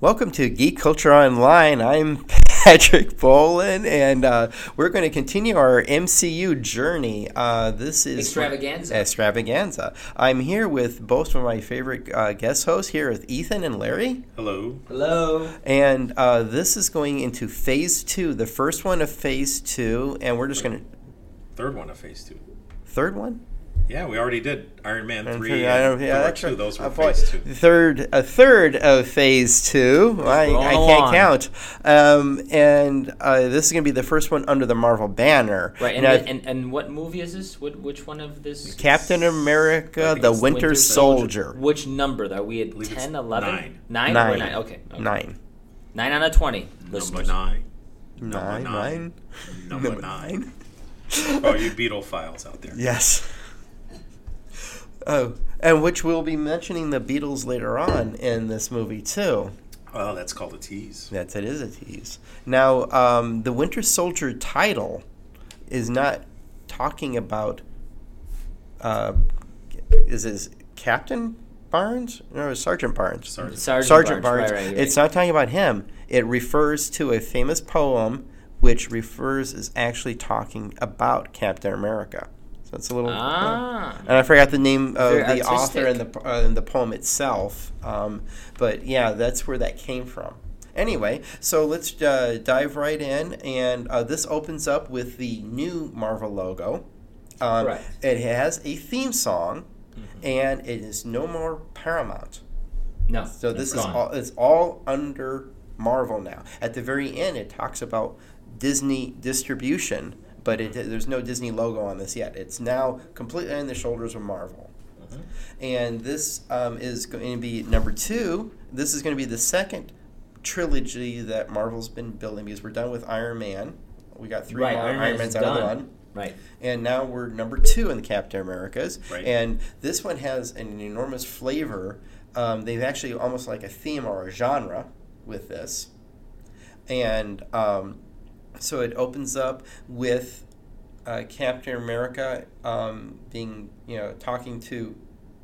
Welcome to Geek Culture Online. I'm Patrick Bolin, and we're going to continue our MCU journey. This is Extravaganza. I'm here with both of my favorite guest hosts here with Ethan and Larry. Hello. Hello. And this is going into Phase 2, the first one of Phase 2, and we're just going to... Third one of Phase 2. Third one? Yeah, we already did Iron Man 3 and Thor 2. Those were Phase 2. A third of Phase 2. I can't count. And this is going to be the first one under the Marvel banner. Right, and what movie is this? Which one of this? Captain America, the Winter Soldier. Which number? Are we at 10, 11? 9? 9. 9? Okay. 9. 9 out of 20. Number 9. Number 9. Oh, you Beatle-philes out there. Yes. Oh, and which we'll be mentioning the Beatles later on in this movie, too. Oh, that's called a tease. It is a tease. Now, the Winter Soldier title is not talking about, is this Captain Barnes? No, Sergeant Barnes. Sergeant Barnes. Right. It's not talking about him. It refers to a famous poem which is actually talking about Captain America. So it's a little... and I forgot the name of the author and the poem itself. But yeah, that's where that came from. Anyway, so let's dive right in. And this opens up with the new Marvel logo. Right. It has a theme song, and it is no more Paramount. No. So this is it's all under Marvel now. At the very end, it talks about Disney distribution, but there's no Disney logo on this yet. It's now completely on the shoulders of Marvel. And this is going to be number 2. This is going to be the second trilogy that Marvel's been building, because we're done with Iron Man. We got 3 more Iron Mans out of the run. Right. And now we're number 2 in the Captain Americas. Right. And this one has an enormous flavor. They've actually almost like a theme or a genre with this. And so it opens up with Captain America being, talking to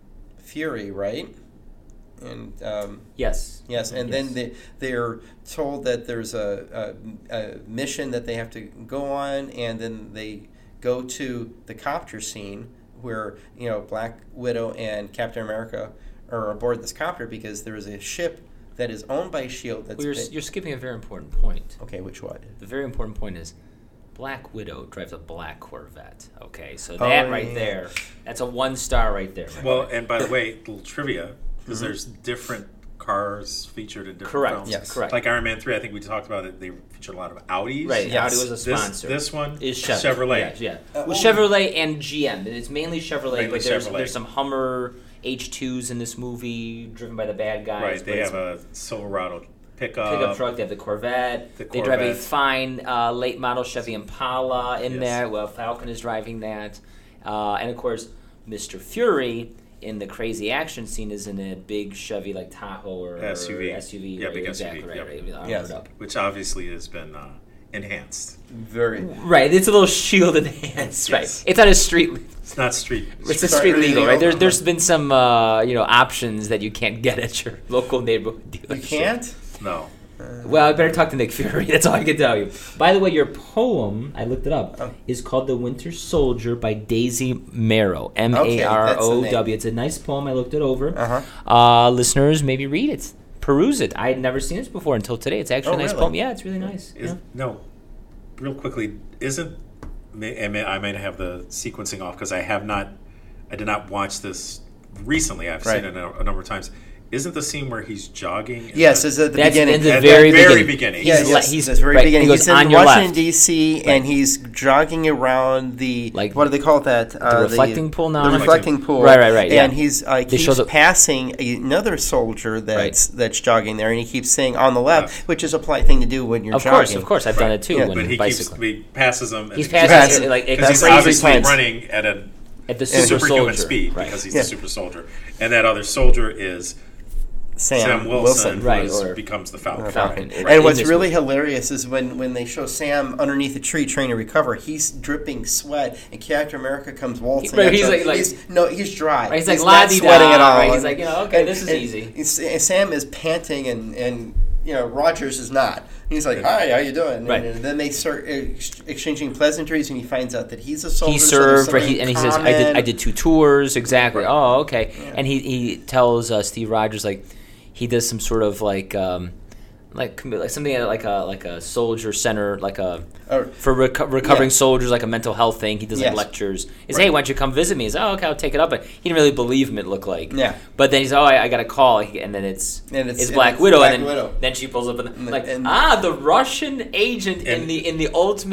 Fury, right? And yes. And then they're told that there's a mission that they have to go on, and then they go to the copter scene where Black Widow and Captain America are aboard this copter because there is a ship that is owned by S.H.I.E.L.D. You're skipping a very important point. Okay, which one? The very important point is Black Widow drives a black Corvette. Okay, so that there, that's a 1-star right there. Well, and by the way, little trivia, because there's different cars featured in different films. Yes, correct. Like Iron Man 3, I think we talked about it. They featured a lot of Audis. Right, yes. Audi was a sponsor. This one is Chevrolet. Yeah. Well, Chevrolet and GM. It's mainly Chevrolet, but Chevrolet. There's some Hummer H2s in this movie driven by the bad guys. Right, they have a Silverado pickup truck. They have the Corvette. They drive a fine late model Chevy Impala in there. Well, Falcon is driving that. And of course, Mr. Fury in the crazy action scene is in a big Chevy like Tahoe or SUV. Yeah, big exactly, SUV. Right. Yes. Which obviously has been enhanced. Very. Right, it's a little shield enhanced. Yes. Right, it's not a street. It's not street. It's a street legal, right? There's been some options that you can't get at your local neighborhood dealership. You can't? No. Well, I better talk to Nick Fury. That's all I can tell you. By the way, your poem, I looked it up, is called The Winter Soldier by Daisy Marrow. M-A-R-O-W. It's a nice poem. I looked it over. Listeners, maybe read it. Peruse it. I had never seen this before until today. It's actually a nice poem. Yeah, it's really nice. No, real quickly, I might have the sequencing off because I did not watch this recently. I've seen it a number of times. Isn't the scene where he's jogging? Yes, it's at the beginning. At the very beginning. Yes, he's that's very beginning. He's in Washington, D.C., and he's jogging around the, what do they call that? The reflecting pool now? The reflecting pool. Right. And he's keeps passing another soldier that's jogging there, and he keeps saying on the left, which is a polite thing to do when you're jogging. Of course. I've done it too when but bicycling. He passes him. He's passing because he's obviously running at the superhuman speed because he's the super soldier. And that other soldier is Sam Wilson, who becomes the Falcon. And what's really hilarious is when they show Sam underneath a tree trying to recover, he's dripping sweat, and Captain America comes waltzing. He's dry. He's like not sweating at all. He's like, okay, this is easy. Sam is panting and Rogers is not. He's like, "Hi, how you doing?" Right. And then they start exchanging pleasantries, and he finds out that he's a soldier. He served, and he says, "I did 2 tours exactly." Right. Oh, okay. Yeah. And he tells Steve Rogers he does some sort of like something like a soldier center, for recovering soldiers, like a mental health thing. He does lectures. He's hey, why don't you come visit me? He's okay, I'll take it up. But he didn't really believe him. It looked like. Yeah. But then he's I got a call, and then it's Black Widow, and then she pulls up the Russian agent in the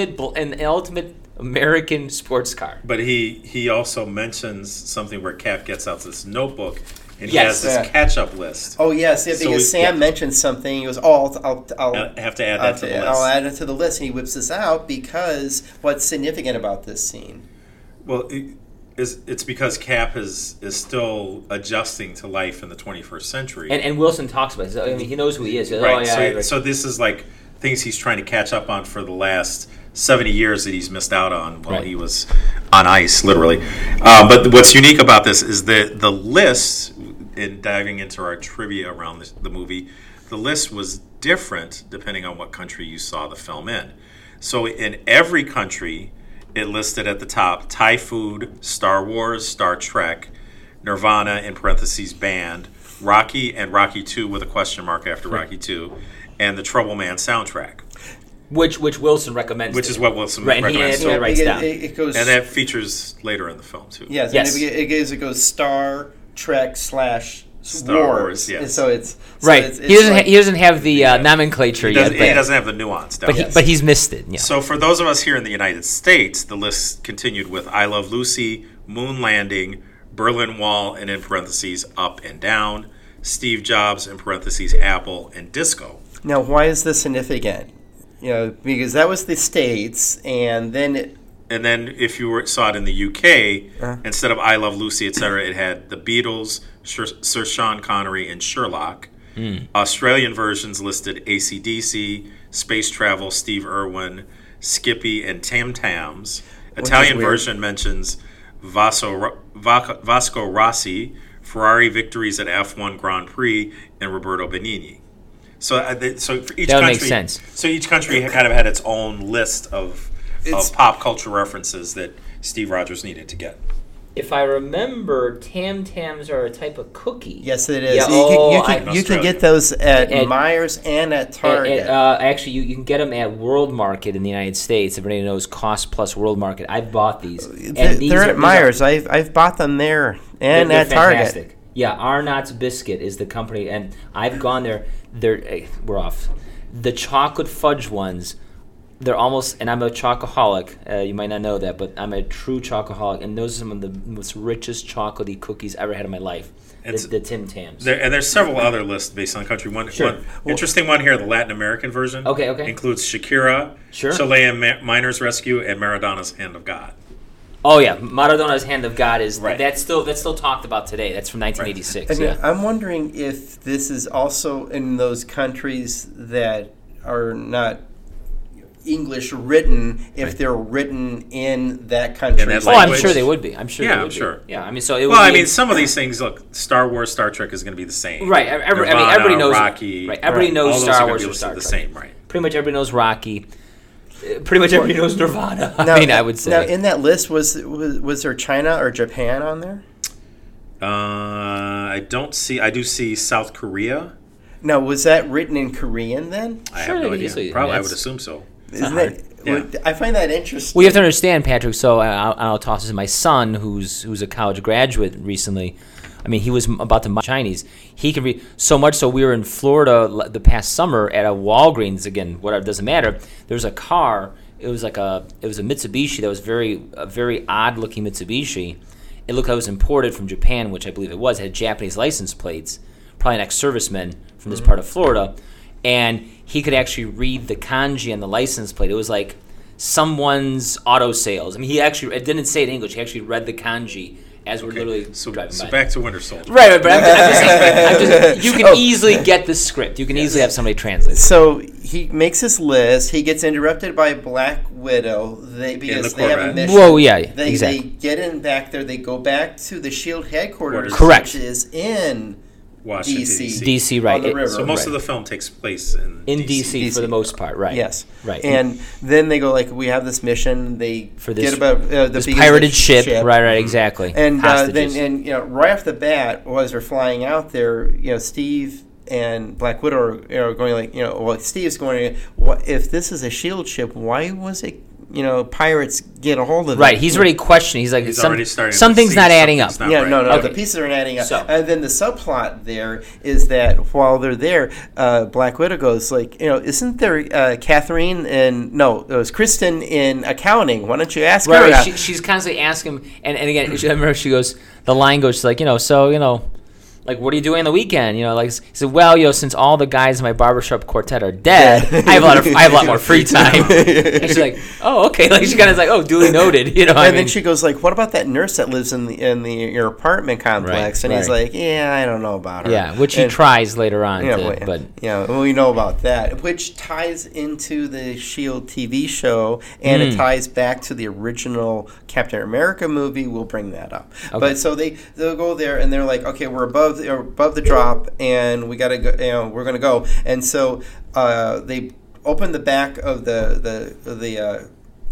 ultimate American sports car. But he also mentions something where Cap gets out this notebook. And he has this catch-up list. Oh, yes, because Sam mentioned something. He goes, I'll have to add that to the list. I'll add it to the list. And he whips this out because what's significant about this scene? Well, it's because Cap is still adjusting to life in the 21st century. And Wilson talks about it. I mean, he knows who he is. Right. So this is like things he's trying to catch up on for the last 70 years that he's missed out on while he was on ice, literally. But what's unique about this is that the list, in diving into our trivia around the movie, the list was different depending on what country you saw the film in. So in every country, it listed at the top Thai food, Star Wars, Star Trek, Nirvana, in parentheses, band, Rocky, and Rocky 2 with a question mark after Rocky 2, and the Trouble Man soundtrack. Which Wilson recommends. Which is what Wilson recommends. Right, writes down. It goes, and that features later in the film, too. Yes. It goes Star Trek / Star Wars. Yes. And so it's right. It's he doesn't have the nomenclature yet. He doesn't have the nuance down. But he's missed it. Yeah. So for those of us here in the United States, the list continued with I Love Lucy, Moon Landing, Berlin Wall, and in parentheses Up and Down, Steve Jobs, in parentheses Apple, and Disco. Now, why is this significant? Because that was the States, and then if you saw it in the UK, instead of I Love Lucy, etc., it had the Beatles, Sir Sean Connery, and Sherlock. Australian versions listed AC/DC, Space Travel, Steve Irwin, Skippy, and Tam Tams. Italian version mentions Vasco Rossi, Ferrari victories at F1 Grand Prix, and Roberto Benigni. So for each country, makes sense. So each country kind of had its own list of pop culture references that Steve Rogers needed to get. If I remember, Tam Tams are a type of cookie. Yes, it is. Yeah, you can get those at Myers and at Target. Actually, you can get them at World Market in the United States. Everybody knows Cost Plus World Market. I've bought these. They're at Myers. I've bought them there and at Target. Fantastic. Yeah, Arnott's Biscuit is the company, and I've gone there. We're off. The chocolate fudge ones, they're almost, and I'm a chocoholic. You might not know that, but I'm a true chocoholic, and those are some of the most richest chocolatey cookies I ever had in my life. The Tim Tams. There's several other lists based on country. One interesting one here, the Latin American version. Okay. Includes Shakira, Chilean Miners Rescue, and Maradona's Hand of God. Oh yeah, Maradona's Hand of God is that's still talked about today. That's from 1986. Right. Yeah. I'm wondering if this is also in those countries that are not English written, if they're written in that country. I'm sure they would be. I'm sure. Yeah, I'm sure. Yeah, I mean, so it would some of these things. Look, Star Wars, Star Trek is going to be the same. Right. Everybody knows Rocky. Right. Everybody knows Star Wars or Star Trek. The same. Right. Pretty much everybody knows Rocky. Pretty much everybody knows Nirvana. I would say. Now, in that list, was there China or Japan on there? I don't see. I do see South Korea. Now, was that written in Korean then? I have no idea. Probably, I would assume so. Isn't that? Yeah. I find that interesting. Well, you have to understand, Patrick. So I'll toss this to my son, who's a college graduate recently. I mean, he was about to Chinese. He can read so much. So we were in Florida the past summer at a Walgreens. Again, whatever, doesn't matter. There was a car. It was a Mitsubishi that was a very odd looking Mitsubishi. It looked like it was imported from Japan, which I believe it was. It had Japanese license plates. Probably an ex-serviceman from this part of Florida, and he could actually read the kanji on the license plate. It was like someone's auto sales. I mean, it didn't say it in English. He actually read the kanji as we're literally driving by. So back to Winter Soldier. Right, but I'm just saying, you can easily get the script. You can easily have somebody translate. So he makes his list. He gets interrupted by Black Widow because they have a mission. Whoa, yeah, exactly. They get in back there. They go back to the SHIELD headquarters, correct, which is in Washington, D.C. D.C., right. On the river. So most of the film takes place in D.C. for the most part, right. Yes. Right. And then they go like, we have this mission. They for this, get about the this pirated ship. Right, exactly. And then right off the bat, as they're flying out there, Steve and Black Widow are going like, well, Steve's going, what if this is a SHIELD ship? Why was it? Pirates get a hold of it. Right, he's already questioning. He's like, already starting something's not adding up. Not right. No, okay. The pieces aren't adding up. So. And then the subplot there is that while they're there, Black Widow goes like, isn't there Catherine it was Kristen in accounting? Why don't you ask her? Right, she's constantly asking him, and again, I remember she goes, the line goes, she's like, like, what are you doing on the weekend? Like, he said, well, since all the guys in my barbershop quartet are dead, I have a lot more free time. And she's like, oh, okay. Like, she kind of like, oh, duly noted. And then she goes like, what about that nurse that lives in your apartment complex? And he's like, yeah, I don't know about her. Yeah, which he tries later on. We know about that, which ties into the SHIELD TV show, and it ties back to the original Captain America movie. We'll bring that up. Okay. But so they'll go there, and they're like, okay, we're above the drop, and we gotta go. We're gonna go, and so they open the back of the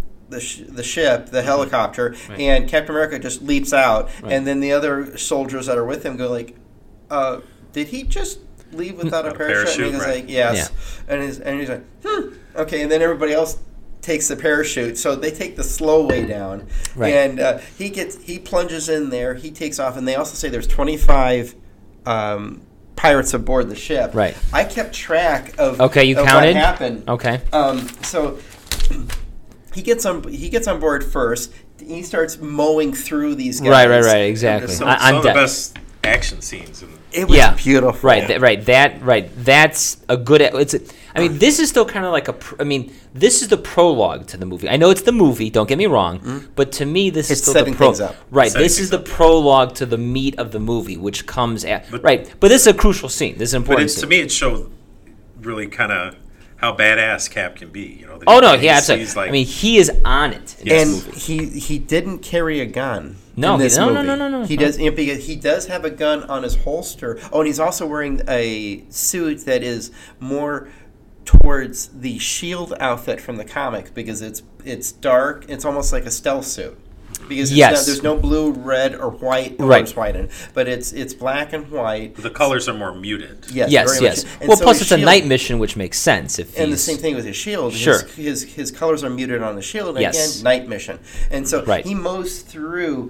ship, the helicopter, and Captain America just leaps out, and then the other soldiers that are with him go like, "Did he just leave without a parachute?" And he's like, "Yes," and he's like, okay, and then everybody else takes the parachute, so they take the slow way down, and he plunges in there, he takes off, and they also say there's 25 pirates aboard the ship. Right. I kept track of you counted what happened. Okay. So he gets on board first. He starts mowing through these guys. Right. Exactly. Some of the best action scenes. It was beautiful. Right. That's a good. This is still kind of like this is the prologue to the movie. I know it's the movie. Don't get me wrong, but to me, this is still the prologue. Right. This is the prologue to the meat of the movie, which comes at But this is a crucial scene. This is an important scene. To me, it showed really kind of how badass Cap can be. Absolutely. He is on it in this movie. He didn't carry a gun. No. He does. Because he does have a gun on his holster. Oh, and he's also wearing a suit that is more towards the SHIELD outfit from the comics, because it's dark. It's almost like a stealth suit. Because there's no blue, red, or white. There's white in it, but it's black and white. The colors are more muted. Yes. Well, plus it's a night mission, which makes sense. And the same thing with his shield. Sure. His colors are muted on the shield. And again, night mission. And so he mows through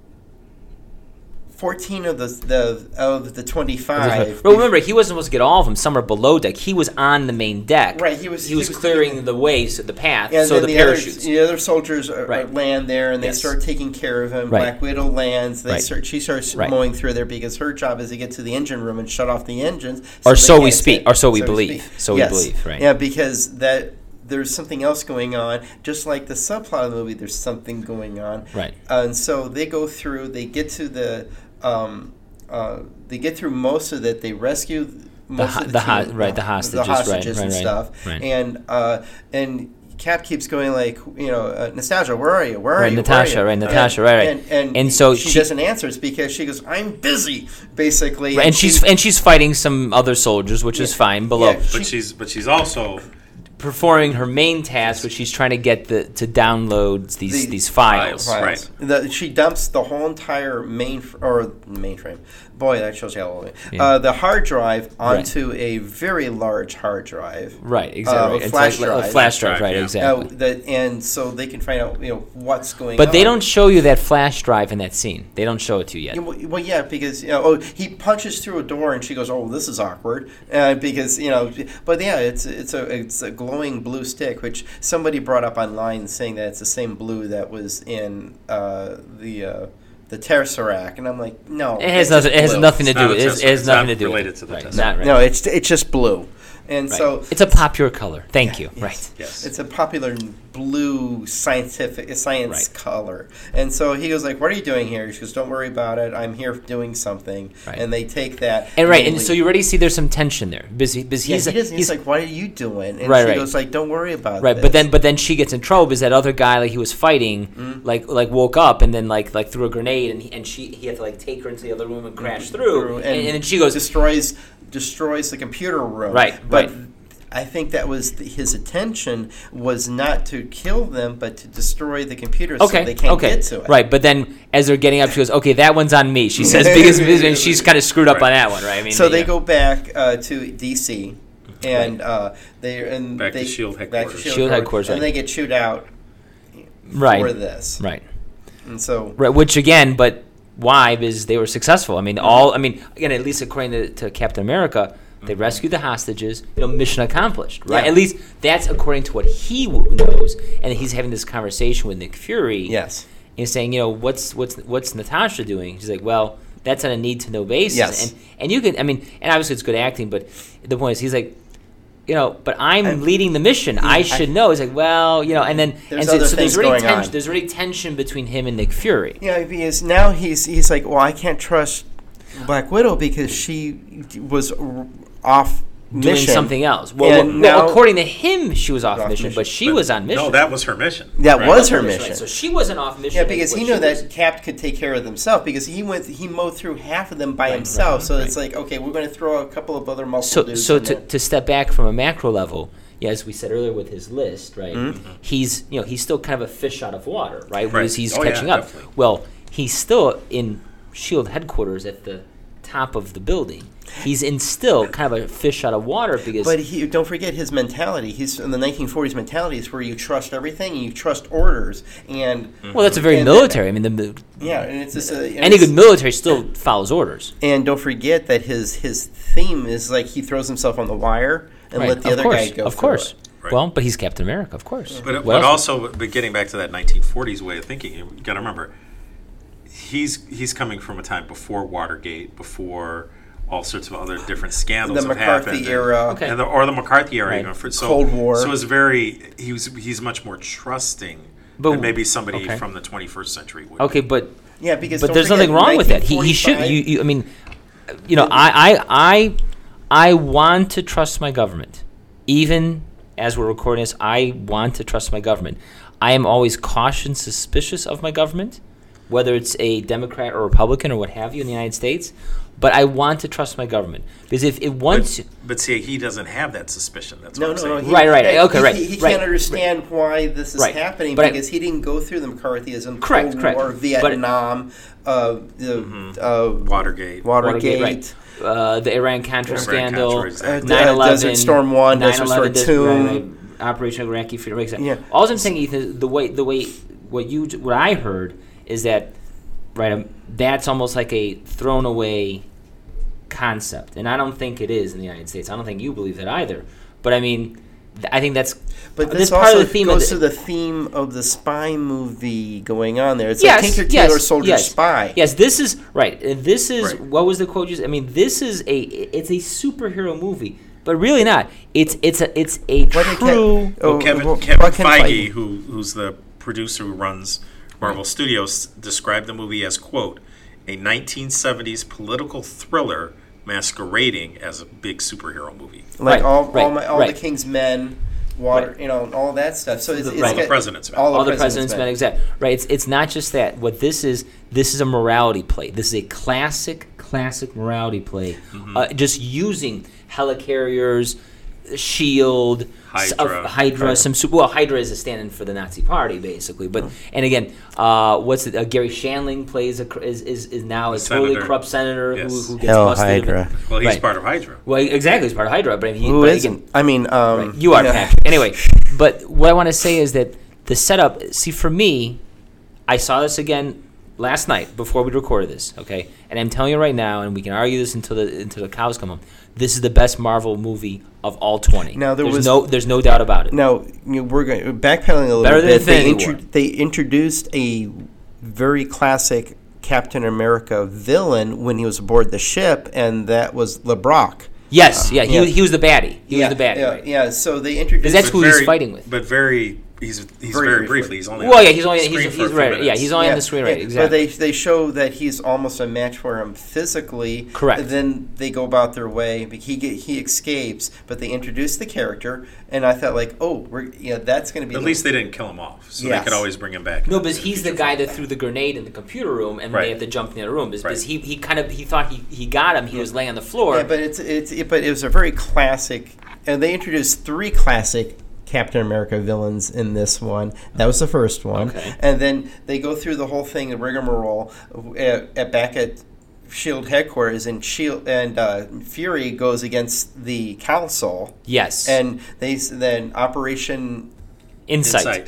14 of the 25. Well, remember, he wasn't supposed to get all of them. Some are below deck. He was on the main deck. Right. He was clearing the way, so the path, so the parachutes. The other soldiers land there, and they start taking care of him. Right. Black Widow lands. She starts mowing through there, because her job is to get to the engine room and shut off the engines. So we believe. Right. Yeah, because there's something else going on. Just like the subplot of the movie, there's something going on. Right. And so they go through. They get to the. They get through most of it. They rescue most of the hostages and stuff. Right. And Cap keeps going like, Natasha, where are you? Where are you? Natasha, right. And so she doesn't answer. It's because she goes, I'm busy, basically. Right. And she's fighting some other soldiers, which is fine below. Yeah, but she's also performing her main task, which she's trying to get to download these files. Right. She dumps the whole entire mainframe. Boy, that shows you how old it is. The hard drive onto a very large hard drive. Right, exactly. A flash drive. A flash drive, right, exactly. And so they can find out, what's going on. But they don't show you that flash drive in that scene. They don't show it to you yet. Well, yeah, because he punches through a door, and she goes, "Oh, this is awkward," because But yeah, it's a glowing blue stick, which somebody brought up online, saying that it's the same blue that was in the Tesseract, and I'm like, no, it has nothing to do. It has nothing to do related to the Tesseract. No, it's just blue. And right. so it's a popular color. Thank you. Yes. Right. Yes. It's a popular blue science Right. color. And so he goes like, "What are you doing here?" She goes, "Don't worry about it. I'm here doing something." Right. And they take that. And so you already see there's some tension there because he's like, "What are you doing?" And right, she right. goes like, "Don't worry about right. this." But then she gets in trouble because that other guy like he was fighting like woke up and then like threw a grenade and he had to like take her into the other room and crash through and then she goes destroys the computer room. Right. But right. I think that was his intention was not to kill them, but to destroy the computer so they can't get to it. Right, but then as they're getting up, she goes, "Okay, that one's on me." She says because she's kind of screwed up on that one, right? I mean, so they go back to DC, and back to Shield headquarters. Shield headquarters, and they get chewed out for this, right? And so which again, but why? Because they were successful. I mean, again, at least according to Captain America. They rescued the hostages. Mission accomplished, right? Yeah. At least that's according to what he knows. And he's having this conversation with Nick Fury. Yes. And he's saying, what's Natasha doing? She's like, well, that's on a need-to-know basis. Yes. And you can, and obviously it's good acting, but the point is, he's like, but I'm leading the mission. I should know. He's like, well, and then there's already there's already tension between him and Nick Fury. Yeah, because now he's like, well, I can't trust Black Widow because she was off doing mission. Something else. Well, according to him, she was off mission, but she was on mission. No, that was her mission. That was her mission. Right. So she wasn't off mission. Yeah, because he knew that Cap could take care of himself because he mowed through half of them by himself. So it's like, okay, we're going to throw a couple of other muscle dudes. So to step back from a macro level, as we said earlier with his list, right? Mm-hmm. He's still kind of a fish out of water, right? Because he's Oh, catching yeah, up. definitely. Well, he's still in Shield headquarters at the top of the building. He's in still kind of a fish out of water because. But don't forget his mentality. He's in the 1940s mentality is where you trust everything and you trust orders and. Well, that's a very military. And and it's just any good military still follows orders. And don't forget that his theme is like he throws himself on the wire and let the other guy go. Of course. Right. Well, but he's Captain America, of course. But getting back to that 1940s way of thinking, you got to remember, he's coming from a time before Watergate, before all sorts of other different scandals the have happened. McCarthy era. And the McCarthy era. Right. Even Cold War. So it's he's much more trusting than maybe somebody from the 21st century would. Okay, but because there's nothing wrong with that. He should. I want to trust my government, even as we're recording this. I want to trust my government. I am always cautious and suspicious of my government, whether it's a Democrat or Republican or what have you in the United States. But I want to trust my government because if it wants to. But see, he doesn't have that suspicion. That's what No, I'm saying. Right. Okay, He can't understand why this is happening because he didn't go through the McCarthyism, Cold War, Vietnam, Watergate. Right. The Iran-Contra scandal, Exactly. 9/11, Desert Storm 1, Desert Storm 2. Operation Iraqi Freedom. Yeah. All I'm saying, Ethan, the way what I heard is that that's almost like a thrown away concept, and I don't think it is in the United States. I don't think you believe that either. But I mean, I think that's. But this part also of the theme goes to the theme of the spy movie going on there. It's yes, like Tinker Tailor Soldier Spy. Yes, this is right. This is what was the quote used? I mean, this is it's a superhero movie, but really not. It's a true. Kevin Feige, who's the producer who runs Marvel Studios, described the movie as, quote, a 1970s political thriller masquerading as a big superhero movie. Like all the King's Men, all that stuff. So it's all the President's Men. All the President's Men, exactly. Right. It's not just that. What this is a morality play. This is a classic morality play. Just using helicarriers, SHIELD, Hydra. Right. Hydra is a stand-in for the Nazi Party, basically. But and again, Gary Shandling plays is now a totally corrupt senator who gets busted. Hydra. Well, he's part of Hydra. Well, exactly, he's part of Hydra. But who isn't? I mean, you are, Patrick. Anyway, but what I want to say is that the setup. See, for me, I saw this again last night before we recorded this. Okay, and I'm telling you right now, and we can argue this until the cows come home. This is the best Marvel movie of all 20. Now there's no doubt about it. Now we're going backpedaling a little bit. They introduced a very classic Captain America villain when he was aboard the ship, and that was LeBrock. Yes, he was the baddie. He was the baddie. Right. Yeah. So they introduced. Because that's who he's fighting with. But he's very briefly. He's only. Well, yeah, he's right. Yeah, he's only on the screen, right? Exactly. But they show that he's almost a match for him physically. Correct. Then they go about their way. He escapes, but they introduce the character, and I thought like, that's going to be. At least they didn't kill him off, so they could always bring him back. No, but he's the guy that threw the grenade in the computer room, and they have to jump in the other room. Because he thought he got him. He was laying on the floor. Yeah, but it was a very classic, and they introduced 3 classic Captain America villains in this one. That was the first one. Okay. And then they go through the whole thing, the rigmarole, back at S.H.I.E.L.D. headquarters, and Fury goes against the Council. Yes. And then Operation Insight.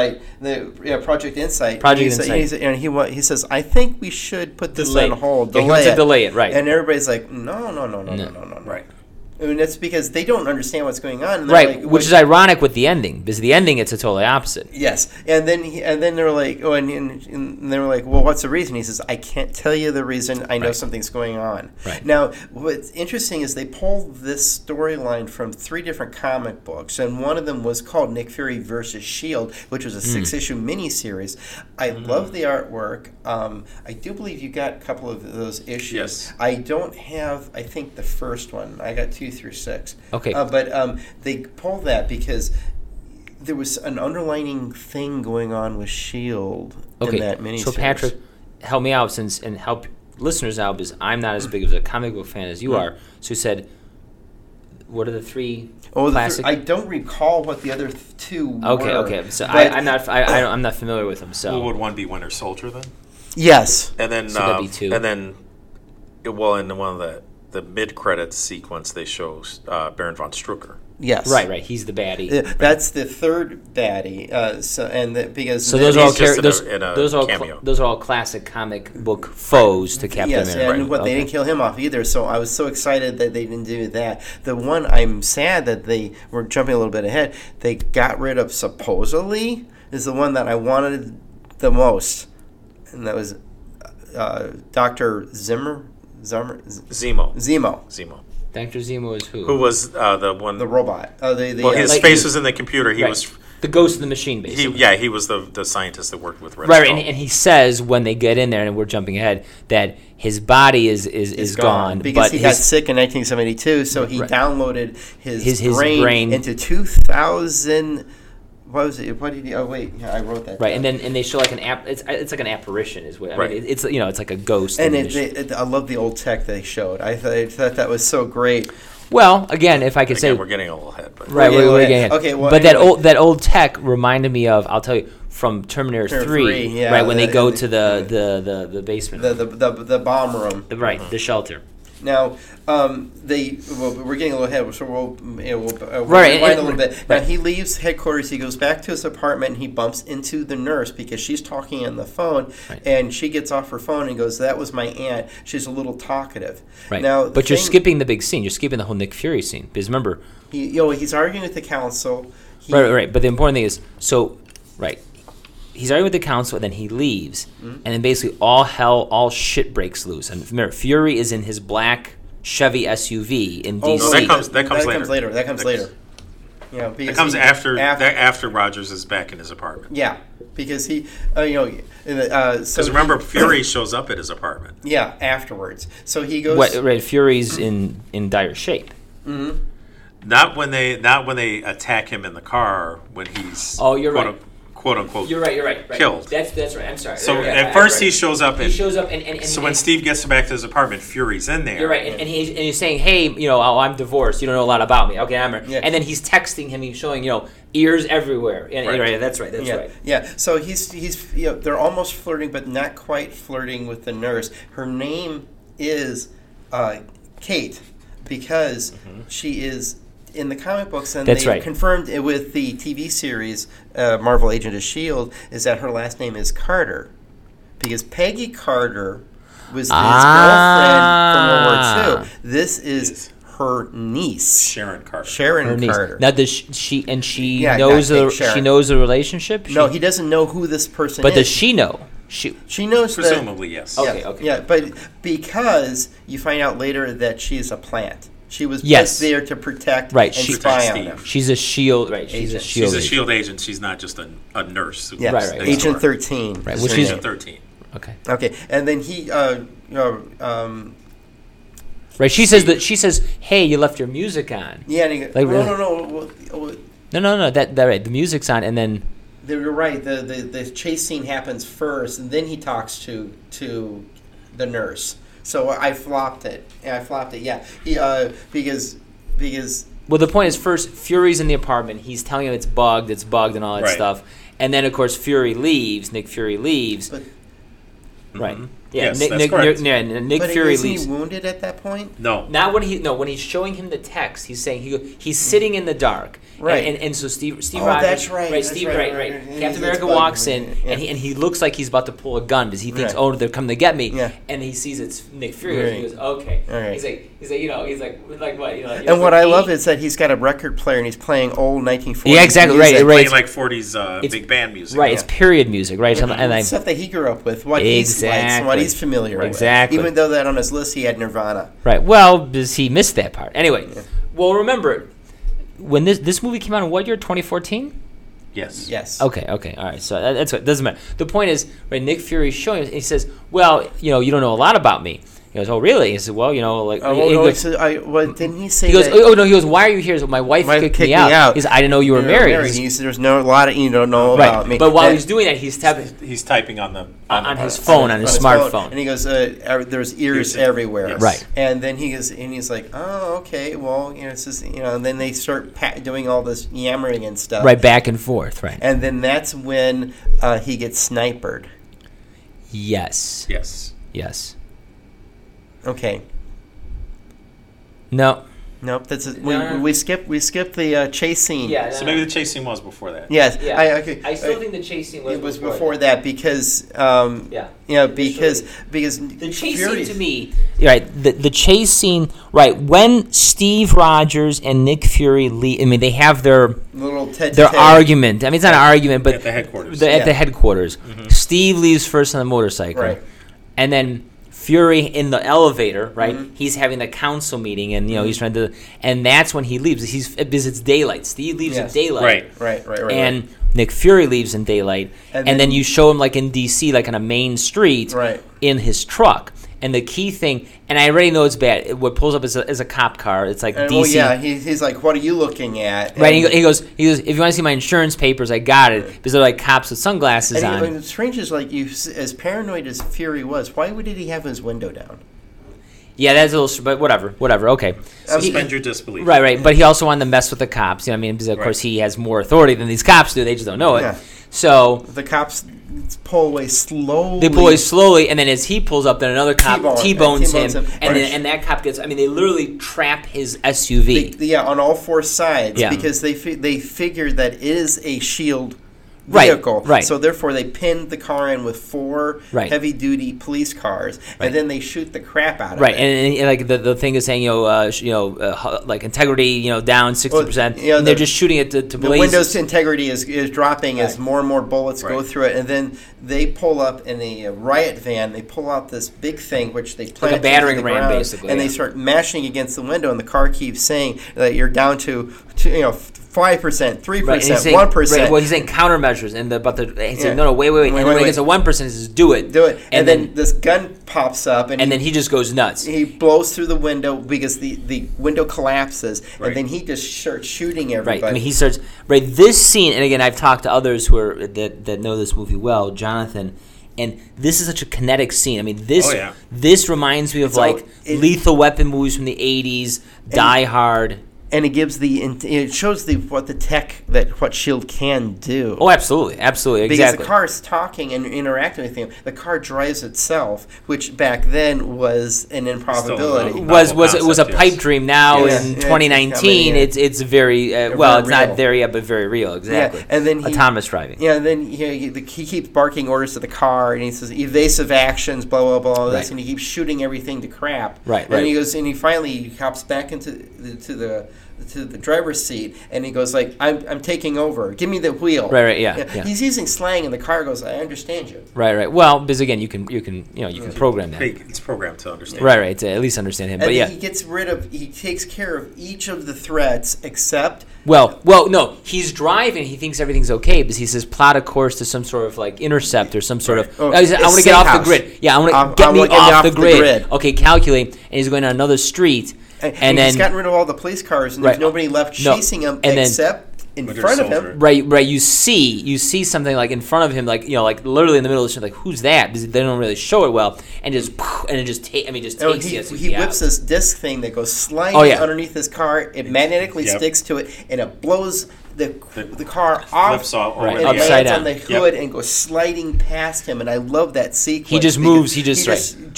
Project Insight. Project Insight. And he says, I think we should put this on hold. He wants to delay it, right. And everybody's like, no. Right. I mean, it's because they don't understand what's going on. And right, like, which is ironic with the ending, because the ending, it's a totally opposite. Yes, and then they're like, and they were like, well, what's the reason? He says, I can't tell you the reason. I know something's going on. Right. Now, what's interesting is they pulled this storyline from 3 different comic books, and one of them was called Nick Fury versus S.H.I.E.L.D., which was a 6-issue miniseries. I love the artwork. I do believe you got a couple of those issues. Yes. I don't have, I think, the first one. I got 2 through 6. Okay. But they pulled that because there was an underlining thing going on with S.H.I.E.L.D. in that miniseries. So Patrick, help me out and help listeners out, because I'm not as big of a comic book fan as you are. So you said, what are the 3 classic? I don't recall what the other 2 were. Okay. So I'm not familiar with them. So would one be Winter Soldier then? Yes. And then so that'd be 2. And then, in one of the mid-credits sequence, they show Baron von Strucker. Yes. Right. He's the baddie. That's the 3rd baddie. Because those are all classic comic book foes to Captain America. Yes, and they didn't kill him off either. So I was so excited that they didn't do that. The one I'm sad that they were jumping a little bit ahead. They got rid of supposedly is the one that I wanted the most, and that was Dr. Zemo. Dr. Zemo is who? Who was the one? The robot. His face was in the computer. He was the ghost of the machine, basically. He was the scientist that worked with Red Skull. Skull. And he says when they get in there, and we're jumping ahead, that his body is gone. Because he got sick in 1972, so he downloaded his brain into 2000... What was it? What did he? Oh wait, I wrote that. Right, down. and they show like an it's like an apparition is what I mean. It's it's like a ghost. And I love the old tech they showed. I thought that was so great. Well, again, if I could say, we're getting a little ahead, but we're getting ahead. Okay, well, but that old tech reminded me of, I'll tell you, from Terminator 3, right when they go to the basement, the bomb room, the shelter. Now, we're getting a little ahead, so we'll rewind a little bit. Now, he leaves headquarters, he goes back to his apartment, and he bumps into the nurse because she's talking on the phone, and she gets off her phone and goes, that was my aunt. She's a little talkative. Right. Now, but you're skipping the big scene. You're skipping the whole Nick Fury scene. Because remember... he's arguing with the council. Right. But the important thing is, he's arguing with the council, and then he leaves, and then basically all shit breaks loose. And remember, Fury is in his black Chevy SUV in DC. No, that comes later. That comes later. Yeah, it comes after Rogers is back in his apartment. Yeah, because he, because remember, Fury shows up at his apartment. Yeah, afterwards. So he goes. Fury's in dire shape. Mm-hmm. Not when they attack him in the car when he's. Oh, you're right. Quote unquote. You're right. Killed. That's right. I'm sorry. So at first he shows up. And so when Steve gets back to his apartment, Fury's in there. You're right, and he's saying, "Hey, I'm divorced. You don't know a lot about me." Okay, I'm. Yeah. And then he's texting him. He's showing, ears everywhere. And, right. That's right. Yeah. So he's they're almost flirting, but not quite flirting with the nurse. Her name is Kate because she is. In the comic books, and they confirmed it with the TV series Marvel Agent of S.H.I.E.L.D., is that her last name is Carter. Because Peggy Carter was his girlfriend from World War II. This is her niece. Sharon Carter. Carter. Now, does she knows the relationship? No, he doesn't know who this person is. But does she know? She knows presumably, yes. Okay. Yeah, but because you find out later that she is a plant. She was Yes. just there to protect Right, and she- spy on Steve. them. She's a shield, right? She's Agent. a shield. She's a agent. shield agent. She's not just a nurse. who Yes. Right, right. next Agent door. 13. Right, is which her is- name. Agent 13. Okay. Okay, and then he, Right. She says, "Hey, you left your music on." yeah, and he goes, Like, No. That right. The music's on, and then You're right. The chase scene happens first, and then he talks to the nurse. So I flopped it. Yeah, he because well, the point is first Fury's in the apartment. He's telling him it's bugged, and all that Right. stuff. And then of course Fury leaves. Nick Fury leaves. but Right. Mhm. Yeah. Yes, Nick, that's Nick, correct. Nick but Fury isn't leaves. he wounded at that point? No. Not when he's showing him the text. He's saying he's sitting in the dark. Right. And so Steve Oh, Rogers. that's right, that's Steve. right, Right. right. Captain He's America bugged. walks in Yeah. and he looks like he's about to pull a gun because he thinks, Right. oh, they're coming to get me. Yeah. And he sees it's Nick Fury. Right. And he goes, okay. All right. He's like what? And what I love is that he's got a record player and he's playing old 1940s. Yeah, exactly, right, music. right. Playing like 40s It's- big band music. Right. Yeah. It's period music, right? And Stuff that he grew up with, what he likes, and what he's familiar with. Exactly. Even though that on his list he had Nirvana. right. Well, because he missed that part. Anyway, well, remember when this movie came out in what year? 2014. Yes. Yes. Okay, all right. So that's what doesn't matter. The point is, right? Nick Fury's showing. He says, "Well, you don't know a lot about me." He goes, "Oh, really?" He said, "Well, like." Oh, he no, goes, didn't he say he goes, that? "Oh no!" He goes, "Why are you here?" He goes, my wife kicked me out. He says, "I didn't know you were married." He said, "There's no a lot of you don't know Right, about me." but while And- he's doing that, he's tapping He's typing on the on his phone, on his smartphone. and he goes, "There's ears Ears, everywhere." yes. Right. And then he's like, "Oh, okay. Well, it's just and then they start doing all this yammering and stuff. right back and forth, right? And then that's when he gets sniped. Yes. Yes. Okay. No. Nope. That's No. we skipped the chase scene. So maybe the chase scene was before that. Yes. Yeah. Okay. I still think the chase scene was. It was before that because because the chase Fury- scene to me, right? The chase scene, right? When Steve Rogers and Nick Fury leave, I mean, they have their little argument. I mean, it's not an argument, but At the headquarters. At the headquarters, Steve leaves first on the motorcycle, Right. and then Fury in the elevator, right? Mm-hmm. He's having a council meeting, and he's trying to, and that's when he leaves. Because it's daylight. Steve leaves Yes. in daylight, Right. and Nick Fury leaves in daylight, And and then- then you show him like in DC, like on a main street, Right. in his truck. And the key thing, and I already know it's bad. What pulls up is a cop car. It's like And, DC. well, yeah, he's like, "What are you looking at?" Right, And, he goes. If you want to see my insurance papers, I got it. Because they're like cops with sunglasses on. and strange is like as paranoid as Fury was, why did he have his window down? Yeah, that's a little. But whatever. Okay. Suspend your disbelief. Right. But he also wanted to mess with the cops. You know what I mean? Because of course he has more authority than these cops do. They just don't know it. Yeah. So The cops pull away slowly. they pull away slowly, and then as he pulls up, then another cop T-bones him, T-bones him. and that cop gets. I mean, they literally trap his SUV. On all four sides, Yeah. because they figured that it is a shield Right, vehicle. right. So therefore, they pinned the car in with four Right. heavy-duty police cars, Right. and then they shoot the crap out of Right, it. and like the thing is saying, like integrity, down 60%, Well, and they're just shooting it to The blaze. Windows to integrity is dropping as Right. more and more bullets go Right. through it, and then they pull up in a riot van. They pull out this big thing, which they plant into battering the ram, ground, basically, and yeah. they start mashing against the window. And the car keeps saying that you're down to 5%, 3%, Right, and he's saying, 1%. Right, well, he's saying countermeasures, and he's saying, Yeah. no, wait. And when he gets to 1%, he says, do it. Do it, And then this gun pops up, and then he just goes nuts. he blows through the window because the window collapses, Right. and then he just starts shooting everybody. Right. I mean, he starts. Right. This scene, and again, I've talked to others who are that know this movie well, Jonathan, and this is such a kinetic scene. I mean, this Oh, yeah. this reminds me of It's all- Lethal Weapon movies from the '80s, Die Hard. and it gives it shows what Shield can do. Oh, absolutely, Because exactly. the car is talking and interacting with him. The car drives itself, which back then was an improbability. Still was novel it was a concept, pipe yes. dream. Now Yeah, in yeah, 2019, it's it's very well. very It's not real. there yet, but very real. Exactly. Yeah, and then autonomous driving. Yeah, and then he keeps barking orders to the car, and he says evasive actions, blah blah blah, all this, Right. and he keeps shooting everything to crap. Right, And right. he goes, and he finally hops back into the the driver's seat, and he goes like, I'm taking over. Give me the wheel. Right, yeah. He's using slang, and the car goes, I understand you. Right. Well, because again, you can program that. It's programmed to understand. Right. To at least understand him. And but he takes care of each of the threats except. Well, no. He's driving. He thinks everything's okay because he says plot a course to some sort of like intercept or some sort of. I want to get off the grid. Yeah, I want to get me off the grid. Okay, calculate. And he's going on another street. And then he's gotten rid of all the police cars, and there's nobody left chasing him except in front of him. Right. You see something like in front of him, like like literally in the middle of the street, like who's that? Because they don't really show it well, and it just takes he whips this disc thing that goes sliding underneath his car. It magnetically sticks to it, and it blows the car off and it lands on the hood and goes sliding past him. And I love that sequence. He just moves. He just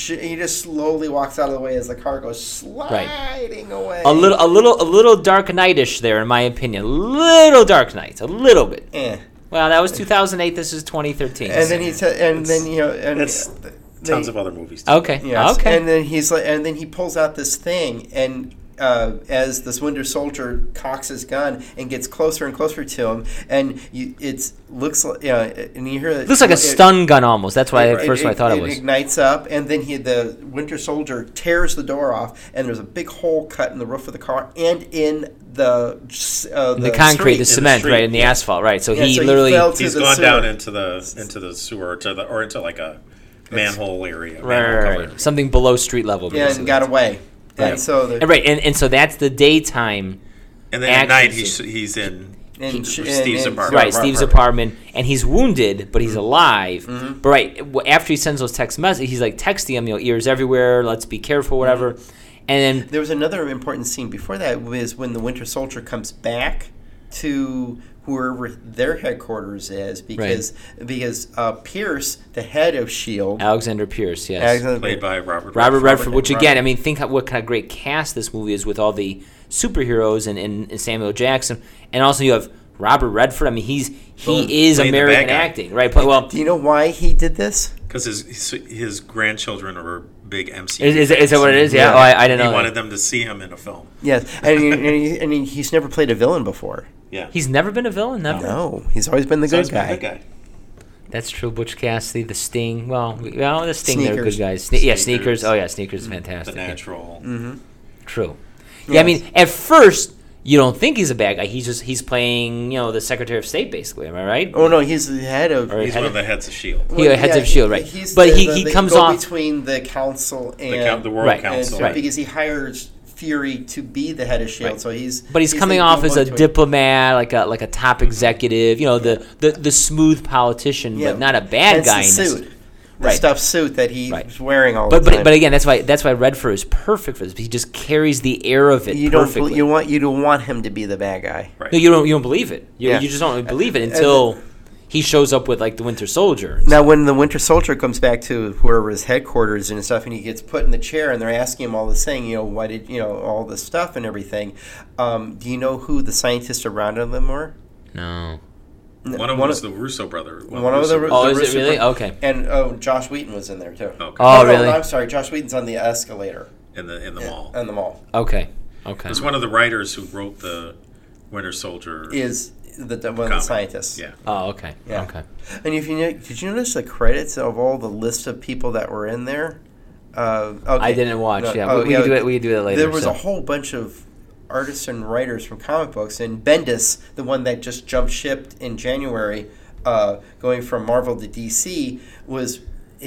slowly walks out of the way as the car goes sliding away. A little Dark Knight-ish there, in my opinion. Little Dark Knight, a little bit. Well, that was 2008. This is 2013. And then tons of other movies too. Okay. Yes. Okay. And then he pulls out this thing and. As this Winter Soldier cocks his gun and gets closer and closer to him, and it looks like, and you hear it looks like a stun gun almost. That's why I thought it was. It ignites up, and then the Winter Soldier tears the door off, and there's a big hole cut in the roof of the car and in the concrete, the cement, right, in the asphalt, right. So he literally he's gone down into the sewer or into like a manhole area, right. Something below street level. Basically. And got away. Right. And so so that's the daytime. And then at night he's in Steve's apartment. Right, Steve's apartment, and he's wounded, but he's alive. Mm-hmm. But after he sends those text messages, he's like texting him, ears everywhere, let's be careful, whatever. Mm-hmm. And then there was another important scene before that was when the Winter Soldier comes back to wherever their headquarters is, because Pierce, the head of S.H.I.E.L.D. Alexander Pierce, yes. Played by Robert Redford, which again, think what kind of great cast this movie is with all the superheroes and Samuel Jackson, and also you have Robert Redford. He is American acting, right? Well, do you know why he did this? Because his grandchildren are big MCU. Is that what it is? Yeah. Oh, I didn't know. He wanted them to see him in a film. Yes, and he's never played a villain before. Yeah. He's never been a villain? Never? No. He's always been the good guy. That's true. Butch Cassidy, The Sting. Well, the Sting, they're good guys. Sneakers. Oh, yeah, Sneakers is fantastic. The Natural. Yeah. Mm-hmm. True. Yes. Yeah, at first, you don't think he's a bad guy. He's playing, the Secretary of State, basically. Am I right? Oh, no, he's the head of... He's one of the heads of S.H.I.E.L.D. Well, heads of S.H.I.E.L.D., right. He comes off... between the council and... The World Council. Right. Because he hires... Fury to be the head of S.H.I.E.L.D., right. So he's coming off as a diplomat, like a top executive, the smooth politician, but not a bad guy. The suit, the stuffed suit that he's wearing all the time. But again, that's why Redford is perfect for this. He just carries the air of it perfectly. You don't want him to be the bad guy. Right. No, you don't believe it. You just don't believe it until. He shows up with the Winter Soldier. Now, when the Winter Soldier comes back to wherever his headquarters and stuff, and he gets put in the chair, and they're asking him all this thing, why did all this stuff and everything? Do you know who the scientists around them were? No. One of them was the Russo brother. Is it really? Okay. And Josh Whedon was in there too. Okay. Oh, really? No, I'm sorry. Josh Whedon's on the escalator in the mall. In the mall. Okay. It's one of the writers who wrote the Winter Soldier. Is one of the scientists. Yeah. Oh, okay. Yeah. Okay. And did you notice the credits of all the list of people that were in there? Okay. I didn't watch. We can do that later. There was a whole bunch of artists and writers from comic books, and Bendis, the one that just jumped ship in January, going from Marvel to DC, was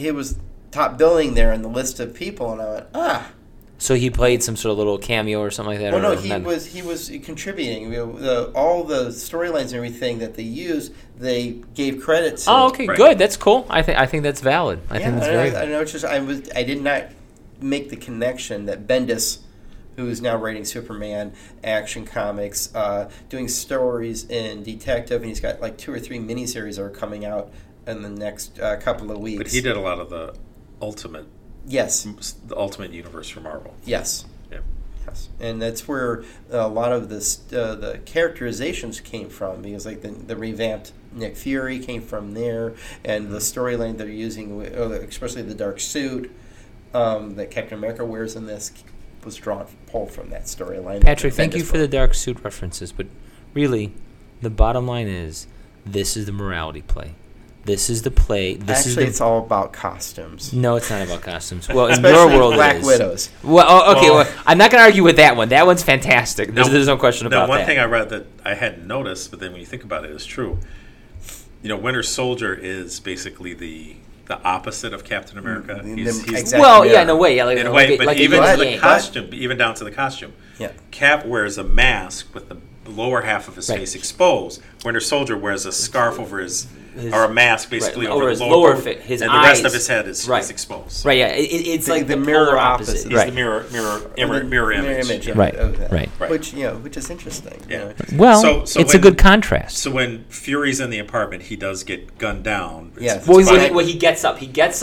top billing there in the list of people, and I went, So he played some sort of little cameo or something like that? Well, no, he was contributing. All the storylines and everything that they used, they gave credit to. Oh, okay, good. That's cool. I think that's valid. I think that's very. I know. It's just I did not make the connection that Bendis, who is now writing Superman, Action Comics, doing stories in Detective, and he's got 2 or 3 miniseries that are coming out in the next couple of weeks. But he did a lot of the Ultimate. Yes. The Ultimate Universe for Marvel. Yes. Yeah. Yes. And that's where a lot of the characterizations came from, because the revamped Nick Fury came from there, and the storyline they're using, especially the dark suit that Captain America wears in this, was pulled from that storyline. Patrick, thank you for the dark suit references, but really, the bottom line is, this is the morality play. This is the play. It's all about costumes. No, it's not about costumes. Well, in your world, Black it is. Widows. Well, okay. Well, I'm not going to argue with that one. That one's fantastic. There's no question about that. One thing I read that I hadn't noticed, but then when you think about it, it's true. Winter Soldier is basically the opposite of Captain America. Exactly. In a way, yeah. In a way, but even to the costume, even down to the costume. Yeah. Cap wears a mask with the lower half of his face exposed. Winter Soldier wears a scarf over his or a mask basically over his lower face. His and eyes, the rest of his head is exposed. Right, yeah. It's like the mirror opposite. He's the mirror image. Yeah. Right. Which is interesting. Yeah. Well, it's a good contrast. So when Fury's in the apartment, he does get gunned down. Yes. Well, he gets up.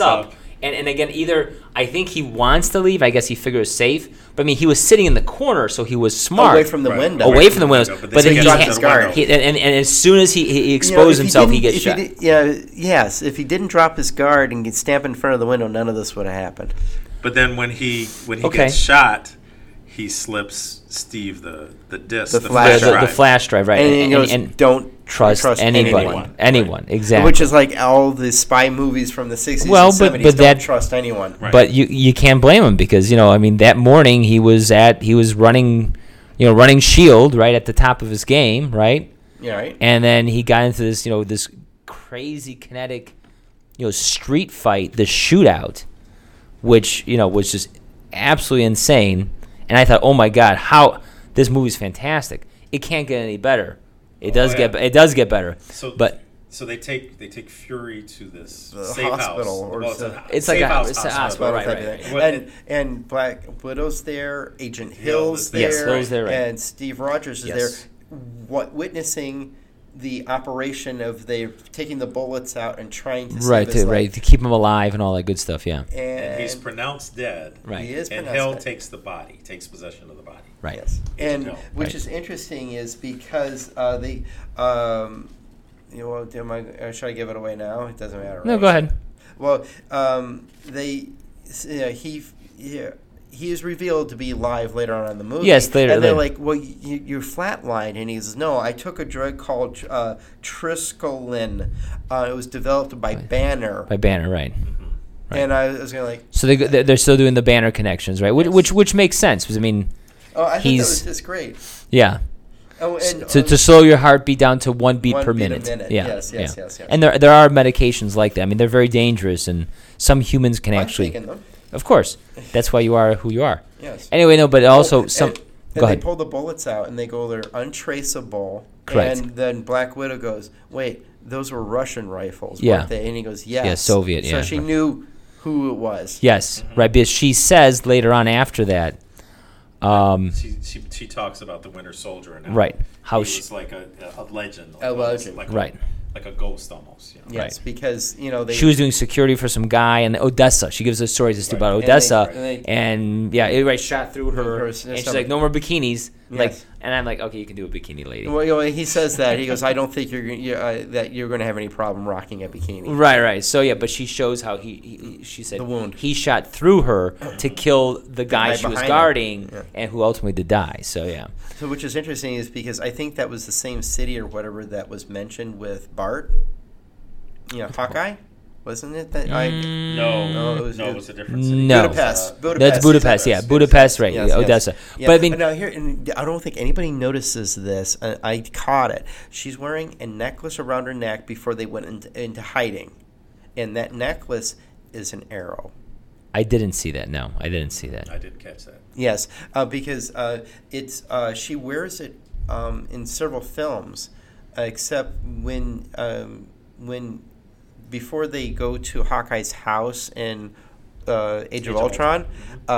And again, either I think he wants to leave. I guess he figures safe. But I mean, he was sitting in the corner, so he was smart. Away from the window. Away from the windows. But then he dropped his guard. And as soon as he exposed himself, he gets shot. Yes. If he didn't drop his guard and stamp in front of the window, none of this would have happened. But then when he gets shot, he slips Steve the disc, the flash drive, right? And he goes, don't trust anyone, exactly. Which is like all the spy movies from the 60s and 70s. But don't trust anyone. Right. But you can't blame him because that morning he was running, running S.H.I.E.L.D. right at the top of his game, right? Yeah, right. And then he got into this this crazy kinetic, street fight, the shootout, which was just absolutely insane. And I thought, oh my God, how this movie's fantastic! It can't get any better. It does get better. So they take Fury to this safe hospital, house. It's like a hospital, right. And Black Widow's there, Agent Hill's there, yes, Hill's there, right. And Steve Rogers is there, witnessing the operation of they taking the bullets out and trying to save his life. To keep him alive and all that good stuff, yeah. And he's pronounced dead. Right. He is and Hill dead. Takes possession of the body. Right. Yes. And which is interesting is because should I give it away now? It doesn't matter. No, go ahead. Well, he is revealed to be live later on in the movie. Yes, later. And they're like, well, you're flatlined. And he says, no, I took a drug called Triskolin. It was developed by Banner. By Banner, right. Right. And I was going to like... So they're still doing the Banner connections, right? Yes. Which makes sense. Because, I mean... Oh, I think that was just great. Yeah. Oh, and, to slow your heartbeat down to one beat per minute. Yeah. Yes. And there are medications like that. I mean, they're very dangerous, and some humans can actually... taking them. Of course. That's why you are who you are. Yes. Anyway, no, but also go ahead. They pull the bullets out, and they go, they're untraceable. Correct. And then Black Widow goes, wait, those were Russian rifles, yeah. weren't they? And he goes, yes. Yeah, Soviet, so she knew who it was. Yes, right, because she says later on after that... she talks about the Winter Soldier and right. How he was like a legend. Like a ghost almost. Yes, because she was doing security for some guy in Odessa. She gives us stories about Odessa, and shot through her, and she's like, no more bikinis. Yes. Like, and I'm like, okay, you can do a bikini lady. Well, he says that. He goes, I don't think that you're going to have any problem rocking a bikini. Right. So but she shows how she said the wound. He shot through her to kill the guy she was guarding, and who ultimately did die. So yeah. So which is interesting is because I think that was the same city or whatever that was mentioned with Bart. Hawkeye. Wasn't it that No, it was a different city. No. Budapest. That's Budapest, yeah. Budapest, right. Yes, Odessa. Yes. But I mean... Now here, and I don't think anybody notices this. I caught it. She's wearing a necklace around her neck before they went into hiding. And that necklace is an arrow. I didn't see that, no. I didn't see that. I did catch that. Yes, because it's she wears it in several films, except when before they go to Hawkeye's house in Age of Ultron,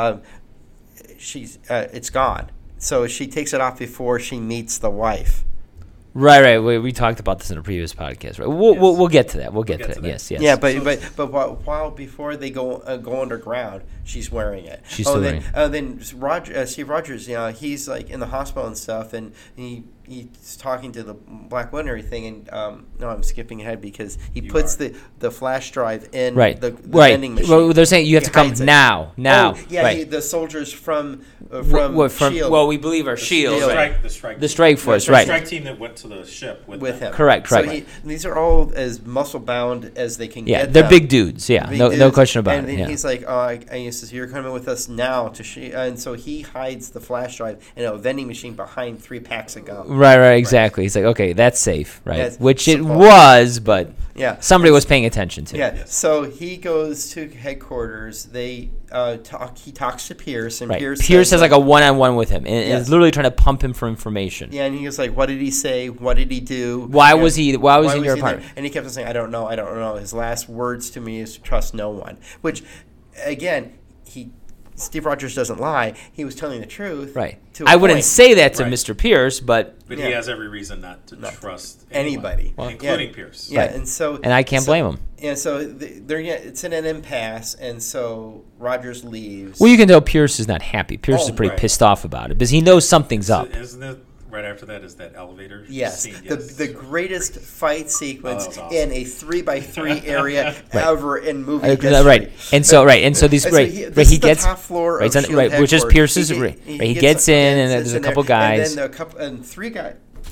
it's gone. So she takes it off before she meets the wife. Right. We talked about this in a previous podcast. Right. We'll get to that. We'll get to that. Yes. Yeah, but while before they go underground, she's wearing it. She's still wearing it. Then Steve Rogers, he's like in the hospital and stuff, and he he's talking to the Black Widow and everything, and no, I'm skipping ahead because he puts the flash drive in the vending machine. Well, they're saying you have to come now. Oh, yeah, right. The soldiers from S.H.I.E.L.D. Well, we believe are S.H.I.E.L.D. The strike force, right? The strike team that went to the ship with him. Correct. So these are all as muscle bound as they can get. Yeah, they're big dudes. Yeah, no question about it. And then he's like, and he says, "You're coming with us now to and so he hides the flash drive in a vending machine behind 3 packs of gum. Right, exactly. He's like, okay, that's safe, right? Which it was, but somebody was paying attention to. Yeah. So he goes to headquarters. They talk. He talks to Pierce, and Pierce has like a one-on-one with him, and is literally trying to pump him for information. Yeah, and he was like, "What did he say? What did he do? Why was he in your apartment?" And he kept on saying, "I don't know. His last words to me is trust no one." Which, again, Steve Rogers doesn't lie. He was telling the truth. Right. I wouldn't say that to Mr. Pierce, but he has every reason not to trust anybody, including Pierce. Yeah, right. and I can't blame him. And so it's in an impasse, and so Rogers leaves. Well, you can tell Pierce is not happy. Pierce is pretty pissed off about it because he knows something's up. Isn't it? Right after that is that elevator scene. Yes, the greatest fight sequence awesome. In a 3x3 area ever in movie history. Right, and so these he gets the top floor of S.H.I.E.L.D. which is Pierce's. He gets in, and there's a couple guys, and 3 guys.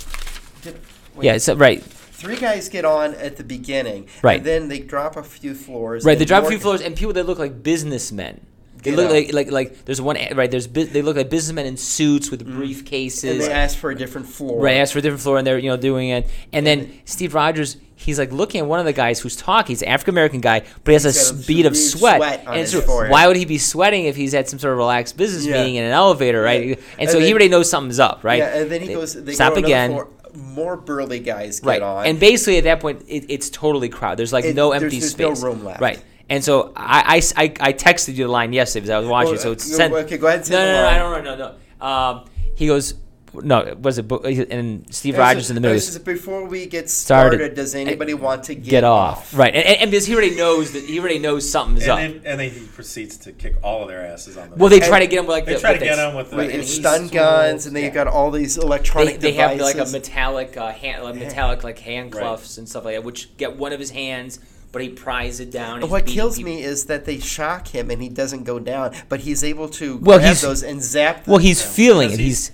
Right. 3 guys get on at the beginning, right? And then they drop a few floors. Right, they drop a few floors, and people that look like businessmen. They look like there's one right. They look like businessmen in suits with briefcases. And they ask for a different floor. Right, ask for a different floor, and they're doing it. And then Steve Rogers, he's like looking at one of the guys who's talking. He's an African American guy, but he has a bead of sweat. And so why would he be sweating if he's at some sort of relaxed business meeting in an elevator, right? Yeah. And so he already knows something's up, right? Yeah, and then he goes. They stop go again. Floor. More burly guys get on, and basically at that point it's totally crowded. There's no empty space. There's no room left. Right. And so I texted you the line yesterday because I was watching. So it's sent. Okay, go ahead and say the line. No. He goes, no, was it? And Steve Rogers in the middle. Before we get started, does anybody want to get off? Right, and because he already knows something's up. And then he proceeds to kick all of their asses on the. Well, they try to get him with the stun guns, and they got all these electronic devices. They have like a metallic handcuffs and stuff like that, which get one of his hands. But he pries it down. What kills me is that they shock him and he doesn't go down, but he's able to grab those and zap them. Well, he's feeling it. He's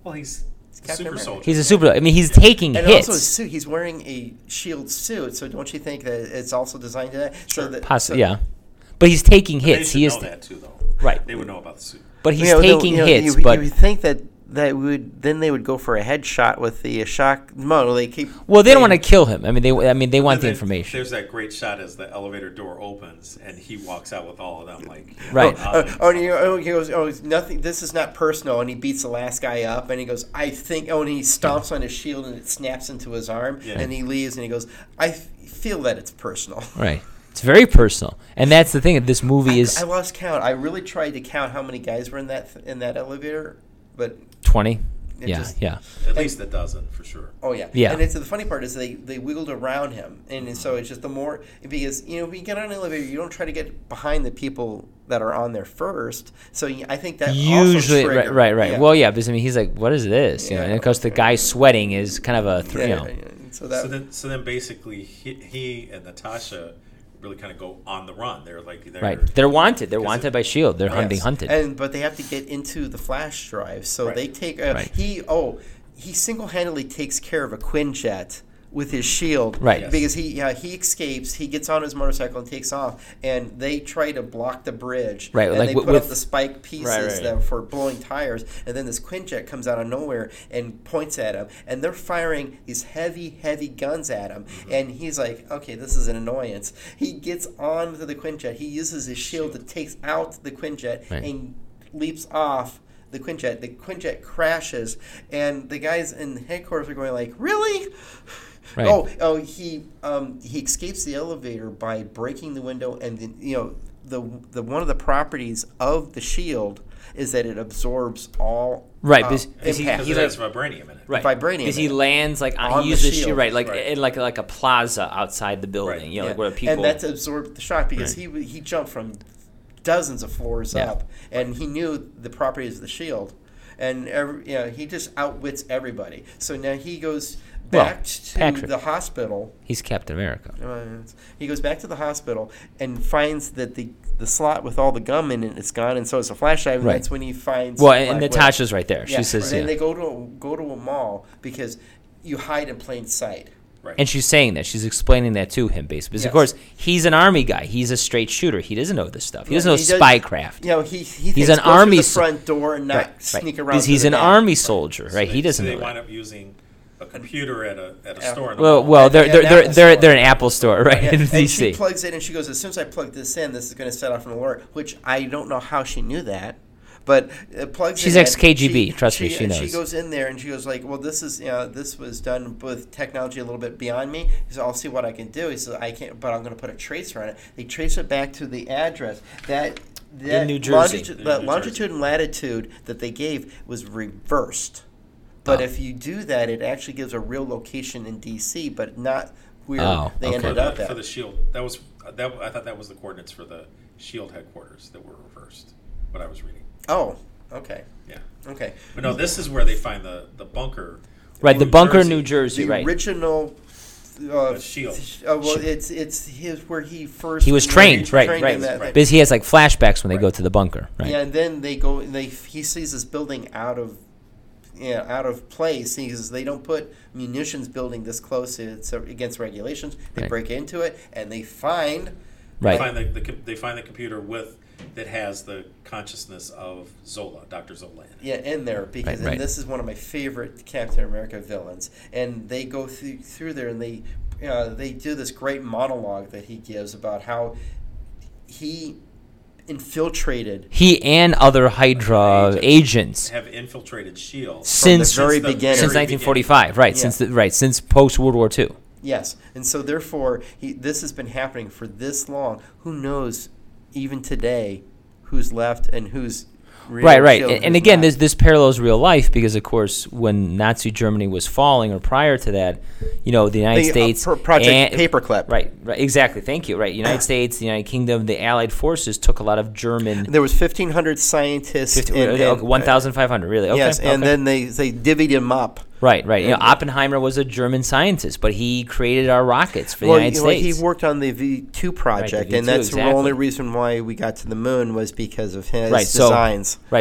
a super soldier. He's a super. I mean, he's taking hits. And also his suit. He's wearing a shield suit, so don't you think that it's also designed to that? Sure. Yeah. But he's taking hits. He know that too, though. Right. They would know about the suit. But he's taking hits. You would think that they would go for a headshot with the shock. No, they keep. Well, they don't want to kill him. I mean, they want the information. There's that great shot as the elevator door opens and he walks out with all of them, like right. He goes, nothing. This is not personal, and he beats the last guy up, and he goes, I think. And he stomps on his shield, and it snaps into his arm, and he leaves, and he goes, I feel that it's personal. Right. It's very personal, and that's the thing. This movie is. I lost count. I really tried to count how many guys were in that elevator, but 20. Yeah. At least a dozen for sure. Oh yeah. Yeah. And the funny part is they wiggled around him, and so it's just the more because when you get on an elevator, you don't try to get behind the people that are on there first. So I think that usually also right. Yeah. Well, yeah, because I mean he's like, what is this? And of course the guy sweating is kind of a So then basically he and Natasha really kind of go on the run. They're wanted. They're wanted by S.H.I.E.L.D. They're being hunted. But they have to get into the flash drive. So they take he single-handedly takes care of a Quinjet with his shield, right? Because he escapes. He gets on his motorcycle and takes off, and they try to block the bridge. Right, and they put up the spike pieces that for blowing tires, and then this Quinjet comes out of nowhere and points at him, and they're firing these heavy guns at him, and he's like, okay, this is an annoyance. He gets on to the Quinjet. He uses his shield to take out the Quinjet and leaps off the Quinjet. The Quinjet crashes, and the guys in headquarters are going like, really? Right. He escapes the elevator by breaking the window, and the one of the properties of the shield is that it absorbs all because he has vibranium in it. Right, vibranium. Because he lands on he uses the shield, in like a plaza outside the building, like where people. And that's absorbed the shock because he jumped from dozens of floors up, and he knew the properties of the shield. and he just outwits everybody. So now he goes back to the hospital. He's Captain America. He goes back to the hospital and finds that the slot with all the gum in it is gone, and so it's a flash drive. And that's when he finds. Well, and Natasha's right there. She says, and they go to a mall because you hide in plain sight. Right. And she's saying that. She's explaining that to him, basically. Because, of course, he's an Army guy. He's a straight shooter. He doesn't know this stuff. He doesn't know spycraft. He's an Army the front door and not sneak around. Because he's an Army soldier, right? So he doesn't know they wind up using a computer at a store. They're an Apple store, right? In and DC. She plugs in, and she goes, as soon as I plug this in, this is going to set off an alert, which I don't know how she knew that. But it plugs She's in. She's ex-KGB. Trust me, she knows. She goes in there and she goes like, "Well, this was done with technology a little bit beyond me. He said, I'll see what I can do." He said, "I can't, but I'm going to put a tracer on it." They trace it back to the address that in New Jersey. The longitude and latitude that they gave was reversed. But if you do that, it actually gives a real location in DC, but not where they ended up at. For the SHIELD, I thought that was the coordinates for the SHIELD headquarters that were reversed. What I was reading. Oh, okay. Yeah. Okay. But no, this is where they find the bunker. Right, the bunker in New Jersey, the right. original SHIELD. It's his where he first. He was trained, right. Because he has like flashbacks when they go to the bunker, right? Yeah, and then they go. He sees this building out of place. He says they don't put munitions building this close. It's against regulations. They break into it and they find. Right. They find the computer that has the consciousness of Zola, Dr. Zola. In there because and this is one of my favorite Captain America villains. And they go through there and they do this great monologue that he gives about how he infiltrated. He and other Hydra agents have infiltrated SHIELD since the very beginning. Since 1945, right? Yeah. Since post World War II. Yes, and so therefore, this has been happening for this long. Who knows, even today, who's left and who's right. And again, this parallels real life because, of course, when Nazi Germany was falling, or prior to that, the United States Project Paperclip. Right. Exactly. Thank you. Right. United States, the United Kingdom, the Allied forces took a lot of German. There was 1,500 scientists. 1,500. Really. Okay. Yes, and then they divvied them up. Right. Oppenheimer was a German scientist, but he created our rockets for the United States. He worked on the V2 project, and that's the only reason why we got to the moon was because of his designs. But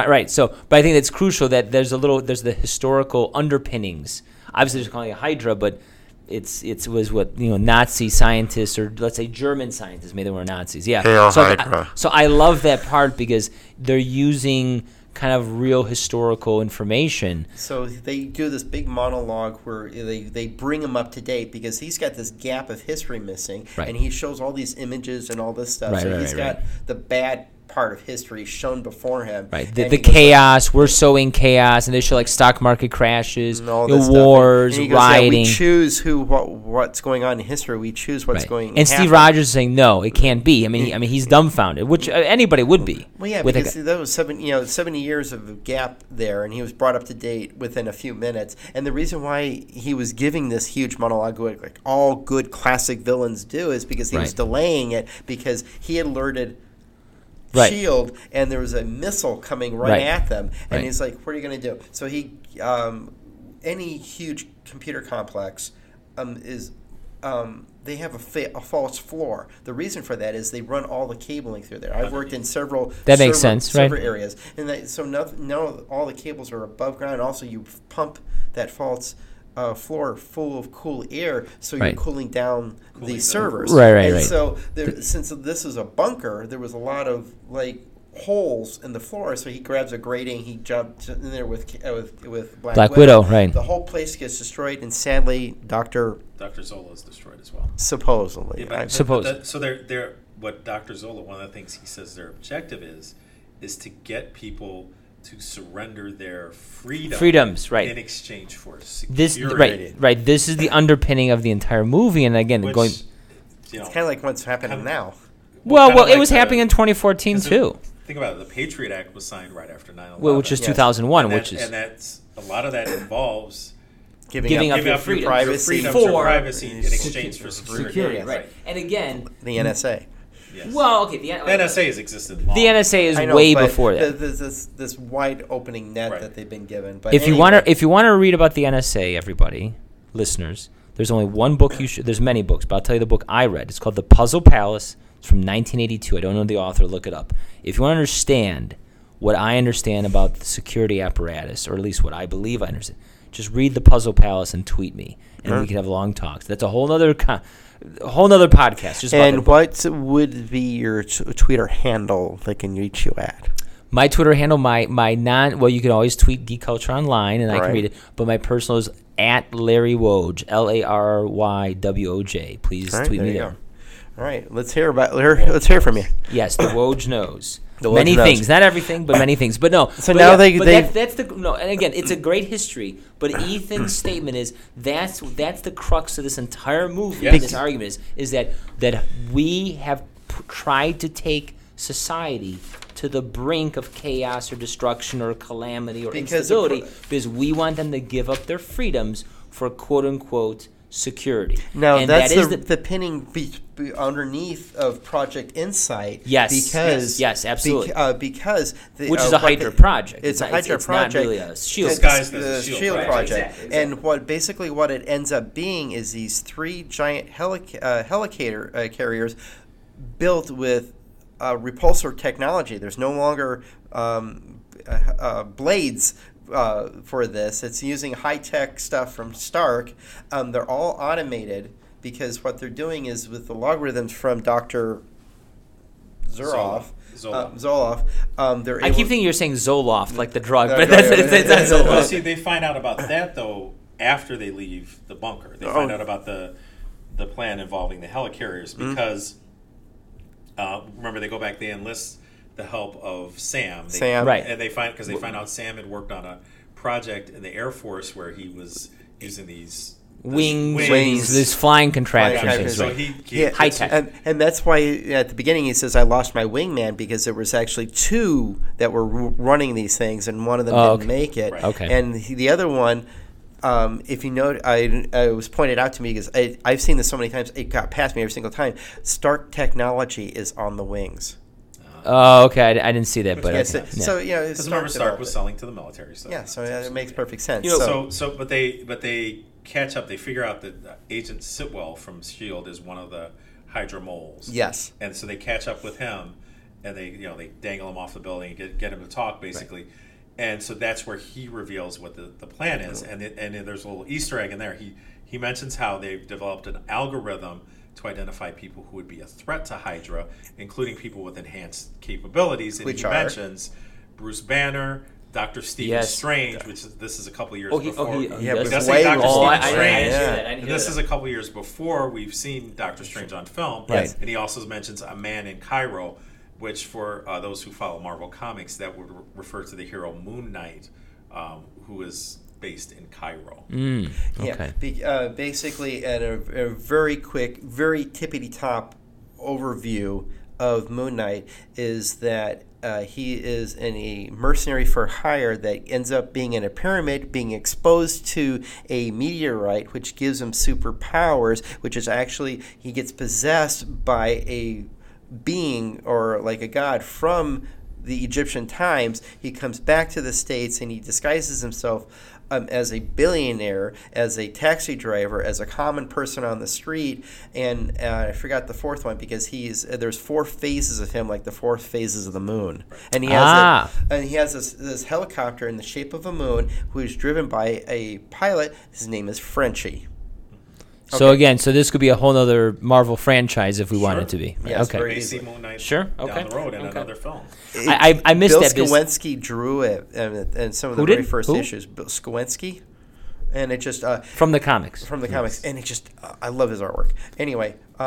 I think it's crucial that there's the historical underpinnings. Obviously, they're calling it Hydra, but it was what Nazi scientists, or let's say German scientists, maybe they were Nazis. Yeah. So I love that part because they're using kind of real historical information. So they do this big monologue where they bring him up to date because he's got this gap of history missing, and he shows all these images and all this stuff. He's got the bad part of history shown before him. Right. The chaos, we're sowing chaos, and they show like stock market crashes, wars, rioting. We choose what's going on in history. We choose what's going on. And Steve Rogers is saying, no, it can't be. I mean, he's dumbfounded, which anybody would be. Well, yeah, because that was 70 years of a gap there, and he was brought up to date within a few minutes. And the reason why he was giving this huge monologue, like all good classic villains do, is because he was delaying it because he had alerted SHIELD, and there was a missile coming at them, and he's like, "What are you going to do?" So he, any huge computer complex, they have a false floor. The reason for that is they run all the cabling through there. I've worked in several server areas, and so now all the cables are above ground. Also, you pump that false floor full of cool air, so you're cooling down the servers. Right. So since this is a bunker, there was a lot of holes in the floor. So he grabs a grating, he jumps in there with Black Widow. Right. The whole place gets destroyed, and sadly, Dr. Zola is destroyed as well. Supposedly. So they're what Dr. Zola, one of the things he says their objective is to get people to surrender their freedoms, in exchange for security. This, This is the underpinning of the entire movie, and again, it's kind of like what's happening now. Well, it was happening in 2014 too. Think about it. The Patriot Act was signed right after 9/11, which is 2001, and that's a lot of that involves giving up your privacy for privacy in exchange for security. Right. And again, the NSA. Yes. Well, okay, the NSA has existed long. The NSA is way before that. There's this wide opening net that they've been given. But if you want to read about the NSA, everybody, listeners, there's only one book you should. There's many books, but I'll tell you the book I read. It's called The Puzzle Palace. It's from 1982. I don't know the author. Look it up. If you want to understand what I understand about the security apparatus, or at least what I believe I understand, just read The Puzzle Palace and tweet me, and we can have long talks. That's a whole other podcast. Just and what would be your Twitter handle they can reach you at? My Twitter handle, you can always tweet Geek Culture Online, and I can read it. But my personal is at Larry Woj, LARYWOJ. Please tweet me there. All right, let's hear from you. Yes, the Woj knows. Many things, not everything, but many things. But no. So now that's the no. And again, it's a great history. But Ethan's statement is that's the crux of this entire movie. Yes. This argument is that we have tried to take society to the brink of chaos or destruction or calamity or instability because we want them to give up their freedoms for quote unquote security. Now that's the pinning underneath of Project Insight. Yes, absolutely. Which is a Hydra project. It's a Hydra project. Not really a SHIELD. The SHIELD project. Exactly. And what it ends up being is these 3 giant helicarrier carriers built with repulsor technology. There's no longer blades for this. It's using high-tech stuff from Stark. They're all automated because what they're doing is with the logarithms from Dr. Zoloff. I keep thinking you're saying Zoloft, like the drug, but that's Zoloft. Well, see, they find out about that, though, after they leave the bunker. They find out about the plan involving the helicarriers because, remember, they go back, they enlist the help of Sam. Right. And they find out Sam had worked on a project in the Air Force where he was using these wings, these flying contraptions. So he high tech. And that's why at the beginning he says, I lost my wingman, because there was actually 2 that were running these things, and one of them didn't make it. Right. Okay. And the other one, if you know, I was pointed out to me because I've seen this so many times, it got past me every single time. Stark technology is on the wings. Oh, okay. I didn't see that, but so because remember, Stark was selling to the military. So it makes perfect sense. But they catch up. They figure out that Agent Sitwell from SHIELD is one of the Hydra moles. Yes, and so they catch up with him, and they dangle him off the building and get him to talk basically. Right. And so that's where he reveals what the plan is, and there's a little Easter egg in there. He mentions how they've developed an algorithm to identify people who would be a threat to Hydra, including people with enhanced capabilities. And he mentions Bruce Banner, Dr. Stephen Strange, which this is a couple years before. This is a couple years before we've seen Dr. Strange on film. Yes. And he also mentions a man in Cairo, which for those who follow Marvel Comics, that would refer to the hero Moon Knight, who is based in Cairo. Okay. Basically, at a very quick, very tippity-top overview of Moon Knight is that he is a mercenary for hire that ends up being in a pyramid, being exposed to a meteorite, which gives him superpowers, which is actually, he gets possessed by a being or like a god from the Egyptian times. He comes back to the States and he disguises himself as a billionaire, as a taxi driver, as a common person on the street, and I forgot the 4th one because there's 4 phases of him, like the 4 phases of the moon, and he has this helicopter in the shape of a moon, who is driven by a pilot. His name is Frenchie. So again, this could be a whole other Marvel franchise if we want it to be. Yes, okay. Very easy. Moon Knight down the road in another film. I missed Bill that. Skowronski drew it and some of the very first issues. Bill Skowronski, and it just from the comics. And it just I love his artwork. Anyway, and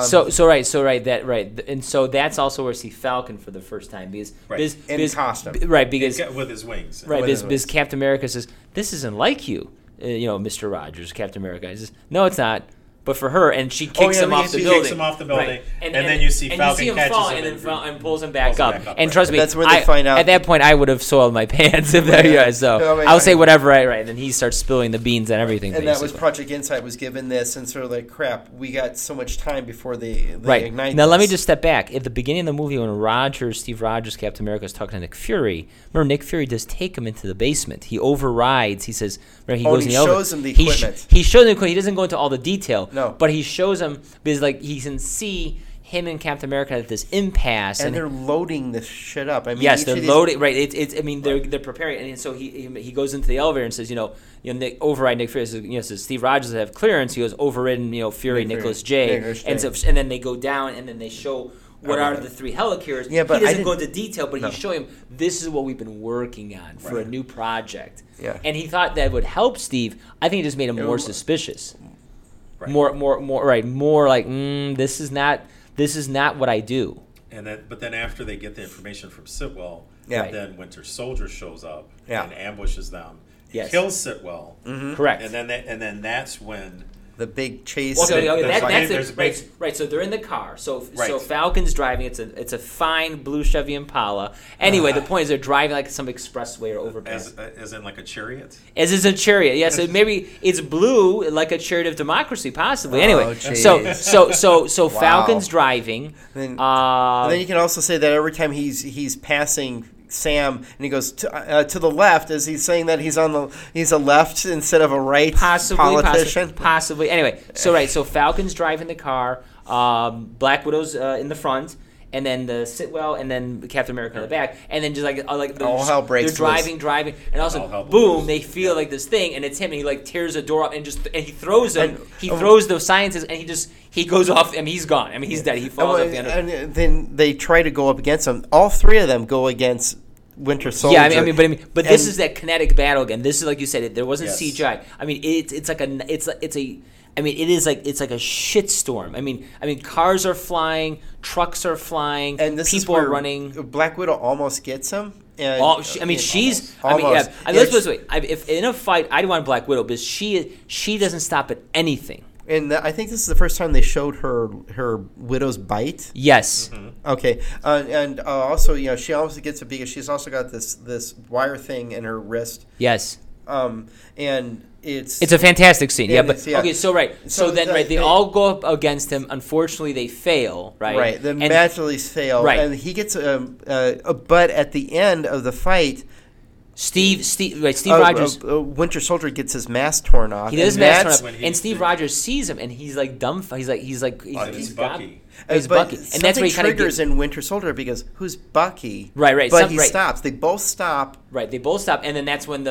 so that's also where we see Falcon for the first time because in costume, because with his wings, because Captain America says, "This isn't like you." Mr. Rogers, Captain America. He says, "No, it's not. but for her, and she kicks him off the building. Kicks him off the building, right. and then you see Falcon him catches fall him and pulls him back up. And trust me, that's where they find out. At that point, I would have soiled my pants. So I'll say whatever. Right. And then he starts spilling the beans and everything. And basically. that was Project Insight was given this, and sort of like, crap, we got so much time before they ignite. Now this. let me just step back. At the beginning of the movie, when Steve Rogers, Captain America, is talking to Nick Fury, remember Nick Fury does take him into the basement. He overrides. He says, he goes in the shows him the equipment. He shows him the equipment. He doesn't go into all the detail. No. But he shows him because like he can see him and Captain America at this impasse, and they're loading this shit up. I mean, yes, they're loading. Right. It's. I mean, they're preparing, and so he goes into the elevator and says, Nick override Nick Fury. Says Steve Rogers have clearance. He goes overridden. Fury, Nicholas J. And then they go down, and then they show what are the three helicarriers. Yeah, but he doesn't go into detail, but he's showing him this is what we've been working on for a new project. Yeah. And he thought that would help Steve. I think it just made him more suspicious. Right. More like this is not what I do. But then after they get the information from Sitwell, then Winter Soldier shows up and ambushes them, kills Sitwell. Mm-hmm. Correct. And then that's when the big chase. Okay, that's it. Right. So they're in the car. So Falcon's driving. It's a fine blue Chevy Impala. Anyway, the point is they're driving like some expressway or overpass. As in like a chariot. As is a chariot. Yeah. So maybe it's blue like a chariot of democracy, possibly. Anyway, so Falcon's driving. And then you can also say that every time he's passing Sam and he goes to the left, is he saying that he's a left instead of a right politician? Possibly. Anyway, so Falcon's driving the car, Black Widow's in the front, and then the Sitwell, and then Captain America in the back, and then just all hell breaks they're driving, and also boom, they feel like this thing, and it's him, and he like tears the door up, and he throws them, throws the scientists, and he goes off, and he's gone. I mean, he's dead. He falls off the end. And then they try to go up against him. All three of them go against Winter Soldier. Yeah, but this is that kinetic battle again. This is like you said. There wasn't CGI. I mean, it's like a shitstorm. I mean, cars are flying, trucks are flying, and people are running. Black Widow almost gets him. And, let's put it this way: if in a fight, I'd want Black Widow because she doesn't stop at anything. And I think this is the first time they showed her widow's bite. Yes. Mm-hmm. Okay. And also, she almost gets it because she's also got this wire thing in her wrist. Yes. And it's a fantastic scene. Okay. So then they all go up against him. Unfortunately, they fail. Right. Right. The Magicalese fail. Right. And he gets but at the end of the fight, Steve Rogers. Winter Soldier gets his mask torn off. He does his mask torn off, and Steve Rogers sees him, and he's like dumbfounded. He's Bucky. He's Bucky, and that's where he kind of triggers in Winter Soldier because who's Bucky? Right. But he stops. They both stop. Right, they both stop, and then that's when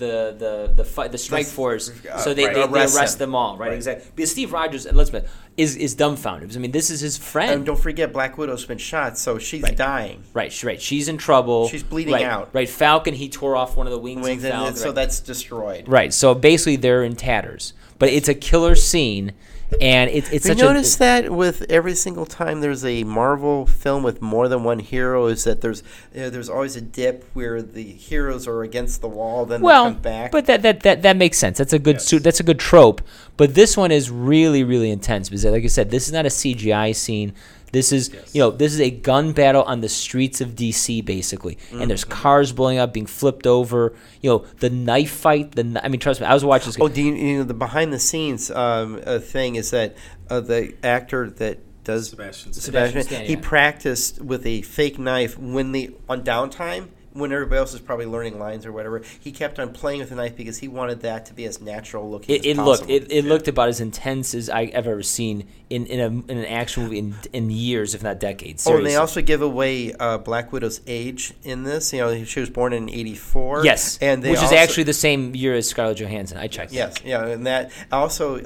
the strike force. So they arrest them all. Right, exactly. Because Steve Rogers, is dumbfounded. I mean, this is his friend. And don't forget, Black Widow's been shot, so she's dying. Right. She's in trouble. She's bleeding out. Right. Falcon, he tore off one of the wings of Falcon. So that's destroyed. Right. So basically, they're in tatters. But it's a killer scene. And it's such notice that with every single time there's a Marvel film with more than one hero, is that there's always a dip where the heroes are against the wall, then they come back. But that makes sense. That's a good that's a good trope. But this one is really, really intense because, like I said, this is not a CGI scene. This is this is a gun battle on the streets of DC basically, and there's cars blowing up, being flipped over. The knife fight. Trust me, I was watching this. Oh, the behind the scenes thing is that the actor that does Sebastian Stan, he practiced with a fake knife on downtime. When everybody else is probably learning lines or whatever, he kept on playing with the knife because he wanted that to be as natural looking as possible. It looked about as intense as I've ever seen in an action movie in years, if not decades. Seriously. Oh, and they also give away Black Widow's age in this. she was born in '84. Yes, which is actually the same year as Scarlett Johansson. I checked. Yes, and that also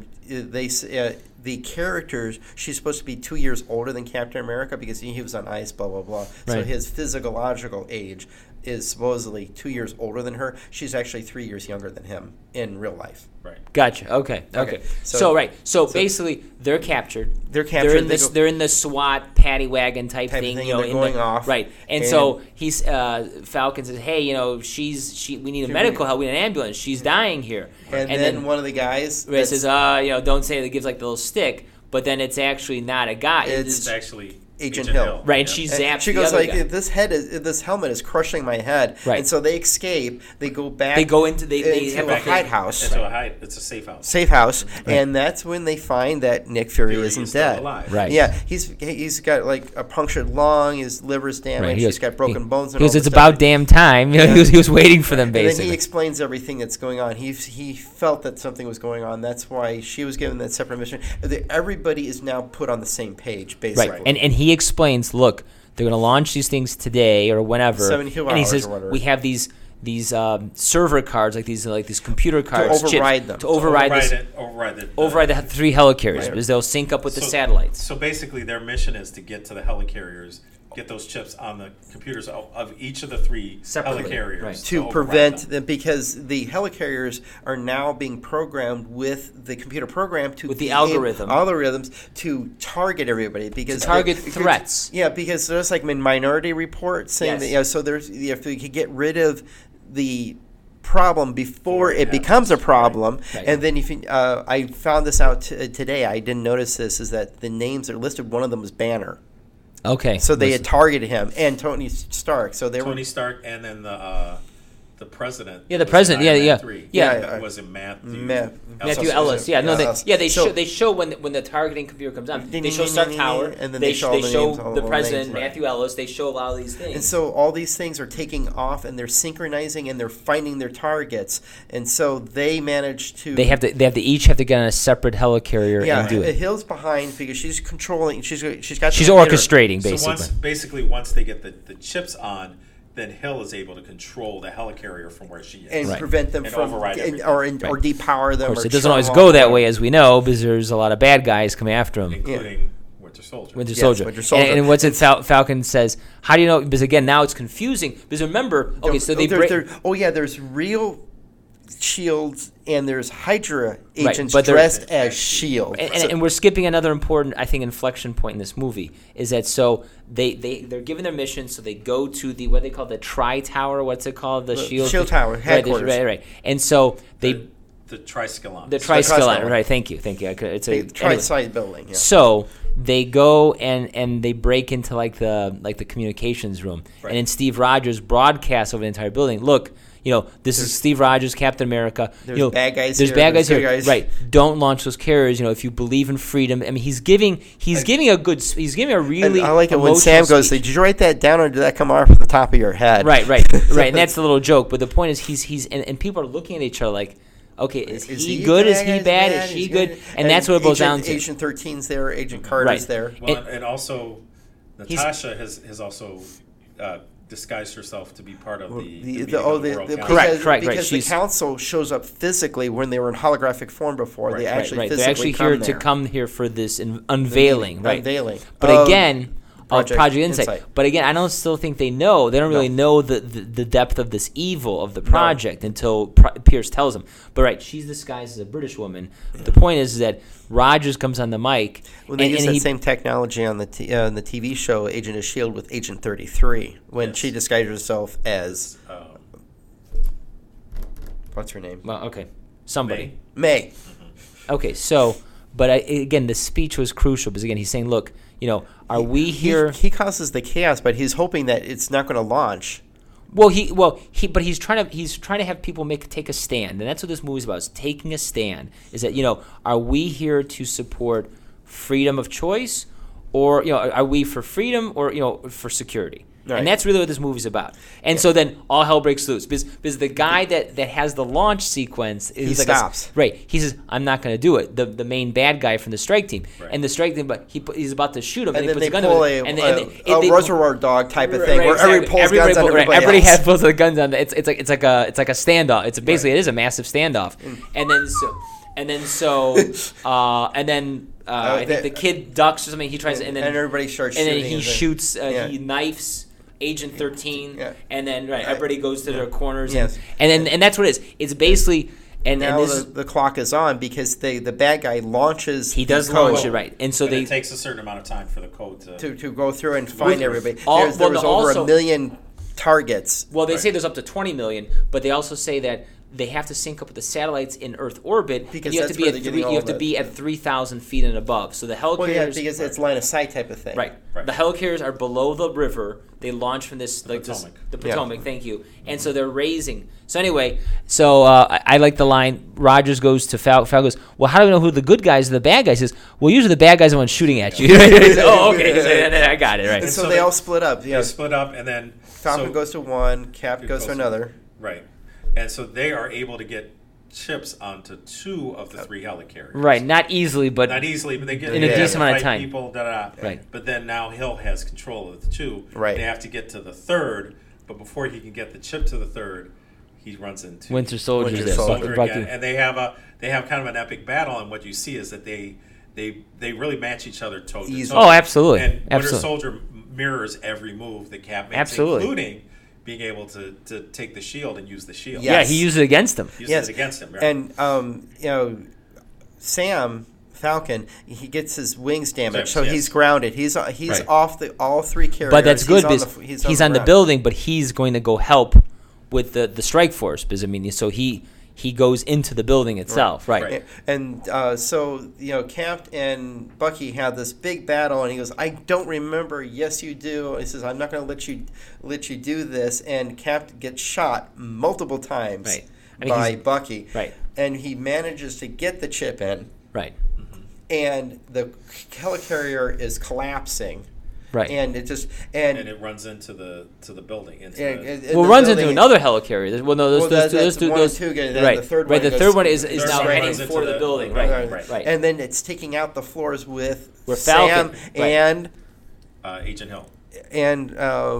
the characters, she's supposed to be 2 years older than Captain America because he was on ice, blah, blah, blah. Right. So his physiological age. is supposedly 2 years older than her. She's actually 3 years younger than him in real life. Right. Gotcha. Okay. So basically, they're captured. They're captured. They're in the SWAT paddy wagon type thing. You know, they're going off. Right. And so he's Falcon says, "Hey, you know, we need a medical help. We need an ambulance. She's dying here." And then one of the guys says, you know, don't say that. Gives like the little stick, but then it's actually not a guy. It's actually Agent Hill. Right, and she zaps she goes the other like, guy. this helmet is crushing my head. Right. And so they escape. They go back. They go into they have a hide house. It's a safe house. Safe house, and that's when they find that Nick Fury isn't dead. Alive. Right. Yeah, he's got like a punctured lung. His liver's damaged. He's got broken bones. Because it's about damn time. You know, he was waiting for them basically. And then he explains everything that's going on. He felt that something was going on. That's why she was given that separate mission. Everybody is now put on the same page, basically. Right, and he explains, look, they're going to launch these things today or whenever. 72 and he hours says or whatever. we have these server cards, like these computer cards, to override them, to override the 3 helicarriers, right. Because they'll sync up with the satellites. So basically, their mission is to get to the helicarriers, get those chips on the computers of each of the 3 Separately, helicarriers right. to prevent them, because the helicarriers are now being programmed with the computer program with the algorithms to target everybody, because to target threats. Yeah, because there's like Minority Report saying that so there's if we could get rid of the problem before it becomes a problem. Right. And then if I found this out today, I didn't notice this, is that the names are listed. One of them was Banner. Okay. So they had targeted him and Tony Stark. So they Tony Stark and then the president. Yeah, the president. Yeah. Was it Matthew Ellis. Yeah, no, they show when the targeting computer comes on. They show Stark Tower, and then they show the president, names. Matthew Ellis. They show a lot of these things. And so all these things are taking off, and they're synchronizing, and they're finding their targets. And so they manage to. They each have to get on a separate helicarrier and do it. Hill's behind because she's controlling. She's orchestrating basically. Once they get the chips on, then Hill is able to control the helicarrier from where she is and prevent them from override or depower them. Of course, it doesn't always go that way, as we know, because there's a lot of bad guys coming after him, including Winter Soldier. Winter Soldier. And what's it? Falcon says, "How do you know?" Because again, now it's confusing. Because remember, so they there's real shields and there's Hydra agents dressed as shield. And we're skipping another important, I think, inflection point in this movie, is that so they're given their mission, so they go to the what they call the Tri-Tower. What's it called? The Shield Tower headquarters. Right. And so they the Triskelion. The Triskelion. Right. Thank you. It's a tri-side building. Yeah. So they go and they break into like the communications room, and then Steve Rogers broadcasts over the entire building. Look. This is Steve Rogers, Captain America. There's bad guys here. There's bad guys here. Guys. Right. Don't launch those carriers. If you believe in freedom. I mean, he's giving a really. I like it when Sam goes, "Did you write that down, or did that come off the top of your head?" Right. And that's the little joke. But the point is, he's and people are looking at each other like, okay, is he good? Is he bad? Is she good? And that's what it boils down to. Agent 13's there. Agent Carter's there. Well, and also, Natasha has also. Disguised herself to be part of the correct. Because the council shows up physically when they were in holographic form before. They actually they're actually here to come here for this unvailing, right? Unveiling. But again, Project Insight. But again, I don't still think they know. They don't really know the depth of this evil of the project until Pierce tells them. But she's disguised as a British woman. Yeah. The point is that Rogers comes on the mic. Well, they use that same technology on the TV show Agent of S.H.I.E.L.D. with Agent 33 when she disguised herself as what's her name? Well, okay, somebody. May. Mm-hmm. Okay, so but again, the speech was crucial because again, he's saying, look. Are we here? He causes the chaos, but he's hoping that it's not going to launch. But he's trying to have people take a stand, and that's what this movie's about: is taking a stand. Is that are we here to support freedom of choice, or are we for freedom or for security? Right. And that's really what this movie's about. And so then all hell breaks loose because the guy that has the launch sequence is stops. He says, "I'm not going to do it." The main bad guy from the strike team, and the strike team, but he's about to shoot him, and he puts a gun pull a Reservoir Dog type of thing where everybody pulls guns on everybody. Everybody has both of the guns on. It's like a standoff. It's basically it is a massive standoff, and then I think the kid ducks or something. He tries, and then everybody starts shooting. And then he shoots. He knifes Agent 13, Yeah. and then everybody goes to their corners, Yes. and that's what it is. It's basically and now this the clock is on because the bad guy launches. he does the code launch it right, and so it takes a certain amount of time for the code to go through and find everybody. There There was over 1 million targets. Well, they say there's up to 20 million, but they also say that they have to sync up with the satellites in Earth orbit. Because you have to be at 3,000 feet and above. So the helicarriers, because it's line of sight type of thing. Right. The helicarriers are below the river. They launch from this the Potomac. Yeah. Thank you. And so they're raising. So anyway, I like the line. Rogers goes to Falcon goes, well, how do we know who the good guys are the bad guys? He says, well, usually the bad guys are the ones shooting at you. Oh, okay. So I got it right. And so they all split up. They split up, and then Falcon goes to one, Cap goes to another. Right. And so they are able to get chips onto 2 of the 3 helicarriers. Right, not easily, but they get in a decent amount of time. People, Right. But then now Hill has control of the 2. Right. They have to get to the 3rd, but before he can get the chip to the 3rd, he runs into Winter Soldier again, and they have kind of an epic battle. And what you see is that they really match each other toe to toe. Oh, absolutely. And Winter Soldier mirrors every move that Cap makes, including being able to take the shield and use the shield. Yes. Yeah, he used it against him. Right. And Sam Falcon, he gets his wings damaged, so yes. he's grounded. He's off all 3 carriers. But that's good because he's on the building, but he's going to go help with the strike force. Because so he goes into the building itself, right? And so Cap and Bucky have this big battle, and he goes, "I don't remember." Yes, you do. He says, "I'm not going to let you do this." And Cap gets shot multiple times by Bucky, and he manages to get the chip in, and the helicarrier is collapsing. Right, and it just and it runs into the building. Runs into another helicarrier. Well, no, those two. Right, the third one. The third one is now heading for the building. Right. And then it's taking out the floors with Falcon and Agent Hill and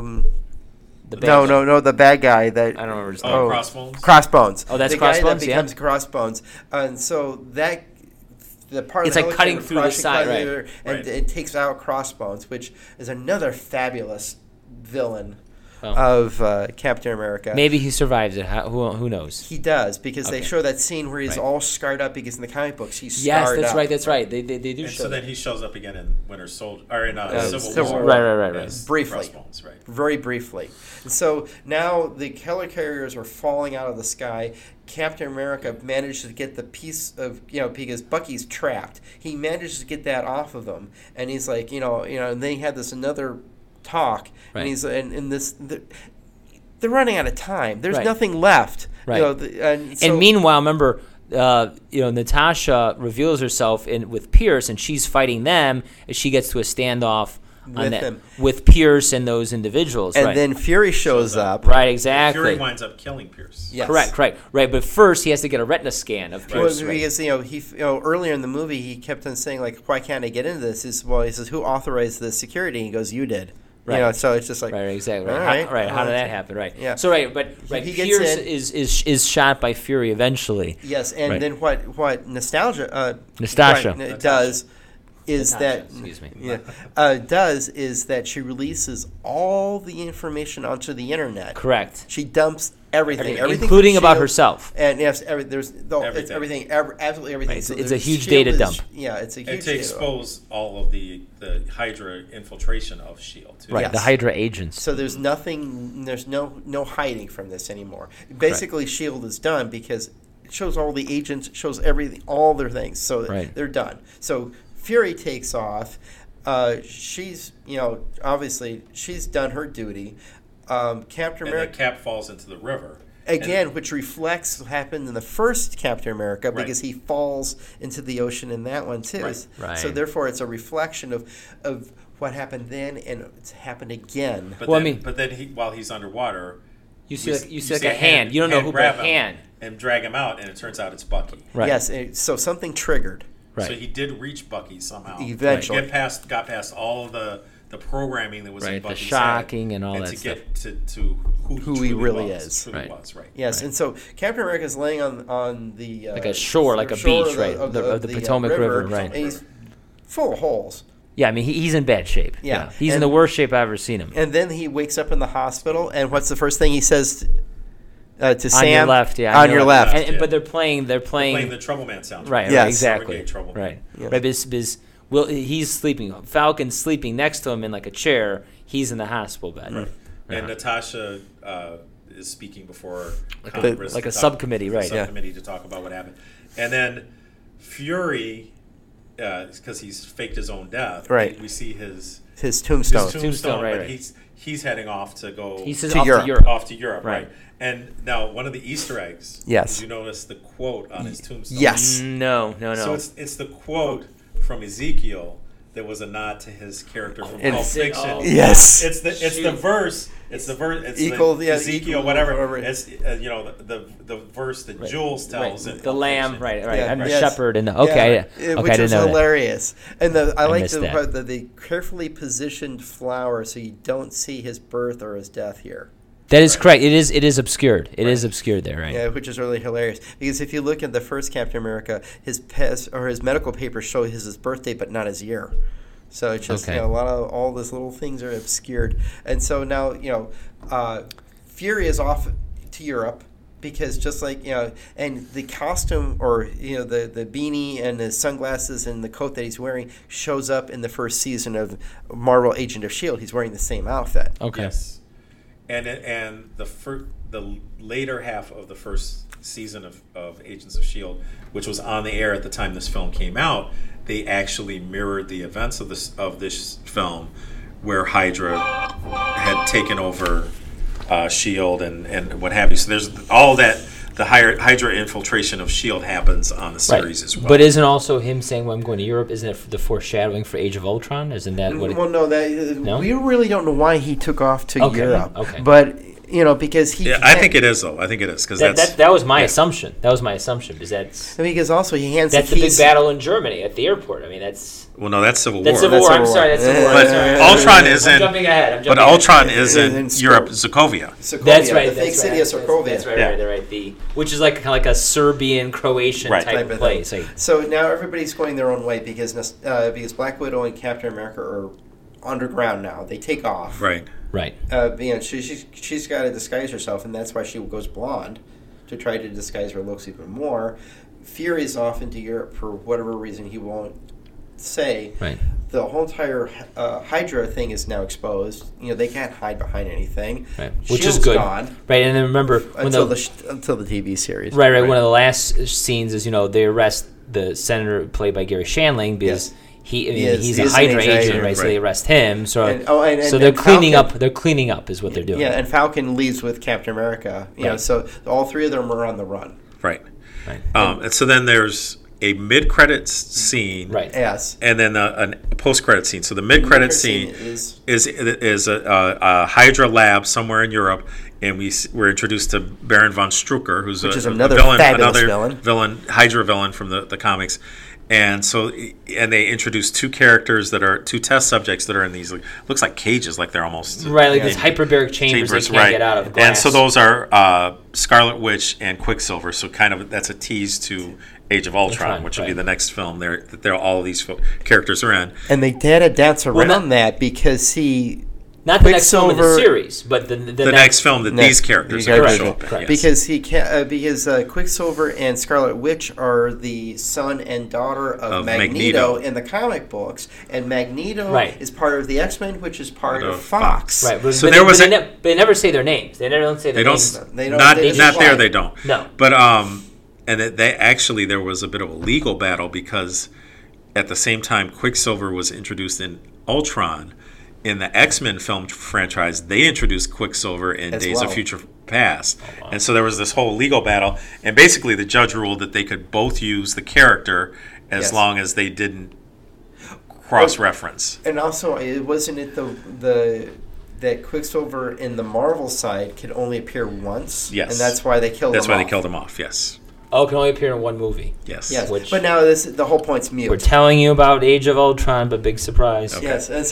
the bad guy that I don't remember his name. Crossbones. Oh, that's the Crossbones. Guy that becomes Crossbones, and so that. The part it's of the like cutting through the side, and it takes out Crossbones, which is another fabulous villain of Captain America. Maybe he survives it. Who knows? He does, because they show that scene where he's all scarred up, because in the comic books he's scarred up. Yes, that's right. They do show. So then he shows up again in Winter Soldier or in Civil War. Right. Briefly, very briefly. And so now the helicarriers are falling out of the sky. Captain America manages to get the piece of, because Bucky's trapped. He manages to get that off of him, and he's like, and they had this another talk, and he's they're running out of time. There's nothing left. Right. And meanwhile, remember, Natasha reveals herself with Pierce, and she's fighting them as she gets to a standoff with Pierce and those individuals. And then Fury shows up. Right, exactly. Fury winds up killing Pierce. Yes. Correct. But first he has to get a retina scan of Pierce. Well, because he earlier in the movie he kept on saying, like, why can't I get into this? He says, who authorized the security? And he goes, you did. Right. So it's just like exactly. Right. How did that happen? Right. Yeah. So he Pierce is shot by Fury eventually. Yes, and then what Natasha does is that she releases all the information onto the internet. Correct. She dumps everything including about herself. And yes, it's everything, absolutely everything. Right. So it's a huge data dump. It's a huge. And to expose all of the Hydra infiltration of S.H.I.E.L.D. too. Right. Yes. The Hydra agents. So there's nothing. There's no hiding from this anymore. Basically, S.H.I.E.L.D. is done because it shows all the agents, shows everything, all their things. So they're done. So Fury takes off. She's, obviously she's done her duty. Captain America. And Cap falls into the river. Again, which reflects what happened in the first Captain America, because he falls into the ocean in that one too. Right. So therefore, it's a reflection of what happened then, and it's happened again. But then while he's underwater, you see like a hand. You don't know who, but a hand. And drag him out, and it turns out it's Bucky. Right. Yes. So something triggered. Right. So he did reach Bucky somehow. Eventually. Got past all of the programming that was in Bucky's the shocking and all and that stuff. To get to who he really is. Who he was, right. Yes, and so Captain America is laying on the... like a shore, like a beach, of the Potomac River, right. And he's full of holes. Yeah, I mean, he's in bad shape. Yeah. He's in the worst shape I've ever seen him. And then he wakes up in the hospital, and what's the first thing he says to Sam? On your left, yeah. On your left. But they're playing the Trouble Man soundtrack. Right, yes. right, exactly. Trouble Man. Right. Yeah. Right, he's sleeping. Falcon's sleeping next to him in like a chair. He's in the hospital bed. Right. And Natasha is speaking before like Congress. a subcommittee, right? Subcommittee to talk about what happened. And then Fury, because he's faked his own death, right. we see his tombstone. But right. he's heading off to go to Europe. Off to Europe, right. And now one of the Easter eggs. Yes. Did you notice the quote on his tombstone? Yes. No. So it's the quote from Ezekiel that was a nod to his character from Pulp Fiction. Yes. It's the verse. It's the verse. It's Ezekiel, Equal, whatever. It's the verse that Jules tells in the Pulp lamb, Fiction. right? Yeah, I'm the yes. shepherd, and Which I is didn't know hilarious. And I like missed that. part that the carefully positioned flower so you don't see his birth or his death here. That is correct. It is obscured. It is obscured there, right? Yeah, which is really hilarious because if you look at the first Captain America, his medical papers show his birthday but not his year. So it's just a lot of all these little things are obscured, and so now Fury is off to Europe because just like and the costume or the beanie and the sunglasses and the coat that he's wearing shows up in the first season of Marvel Agent of S.H.I.E.L.D. He's wearing the same outfit. Okay. Yes. And the later half of the first season of Agents of S.H.I.E.L.D., which was on the air at the time this film came out, they actually mirrored the events of this film, where Hydra had taken over S.H.I.E.L.D. and what have you. So there's all that. The Hydra infiltration of S.H.I.E.L.D. happens on the series as well. But isn't also him saying, well, I'm going to Europe, isn't it the foreshadowing for Age of Ultron? Isn't that what no? We really don't know why he took off to Europe. Okay. But, because he... Yeah, I think it is, though. I think it is. Cause that was my assumption. That was my assumption. Because also he hands that's the big battle in Germany at the airport. I mean, that's... Well, no, that's Civil War. That's Civil War. I'm sorry, that's Civil War. But Ultron is in... I'm jumping ahead. But Ultron is in Europe, Sokovia. That's right. The fake city of Sokovia. That's right. Which is kind of like a Serbian, Croatian type of place. So now everybody's going their own way because Black Widow and Captain America are underground now. They take off. Right. She's got to disguise herself, and that's why she goes blonde, to try to disguise her looks even more. Fury's off into Europe for whatever reason he won't say. Right. The whole entire Hydra thing is now exposed. They can't hide behind anything. Right. Which is good. Gone. Right, and then remember until the TV series. Right. One of the last scenes is they arrest the senator played by Gary Shandling because he's a Hydra agent, right? So they arrest him. So they're cleaning up. They're cleaning up is what they're doing. Yeah, and Falcon leaves with Captain America. So all three of them are on the run. Right. And so then there's a mid-credits scene, right? Yes, and then a post-credits scene. So the mid-credits scene is a Hydra lab somewhere in Europe, and we're introduced to Baron von Strucker, who's another villain, Hydra villain from the comics. And so, they introduce two characters that are two test subjects that are in these looks like cages, like they're almost these hyperbaric chambers they can't get out of glass. And so those are Scarlet Witch and Quicksilver. So kind of that's a tease to Age of Ultron, which will be the next film. There all of these characters are in, and they had to dance around that because not the next film in the series, but the next film that these characters are going to show up in. Because Quicksilver and Scarlet Witch are the son and daughter of Magneto in the comic books, and Magneto is part of the X-Men, which is part of Fox. Right, so they never say their names. They never say their names. Not there. They don't. No, but and there was a bit of a legal battle because at the same time Quicksilver was introduced in Ultron. In the X-Men film franchise, they introduced Quicksilver in Days of Future Past. Oh, wow. And so there was this whole legal battle. And basically the judge ruled that they could both use the character as long as they didn't cross-reference. And also, wasn't it that Quicksilver in the Marvel side could only appear once? Yes. And that's why they killed him off. That's why they killed him off, yes. Oh, it can only appear in one movie. Yes. But now the whole point's mute. We're telling you about Age of Ultron, but big surprise. Okay. Yes, and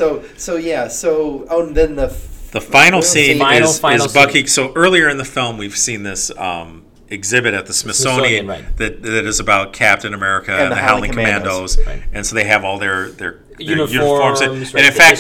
then the final scene is Bucky. So earlier in the film, we've seen this exhibit at the Smithsonian, right. that is about Captain America and the Howling Commandos, right. And so they have all their uniforms, and in fact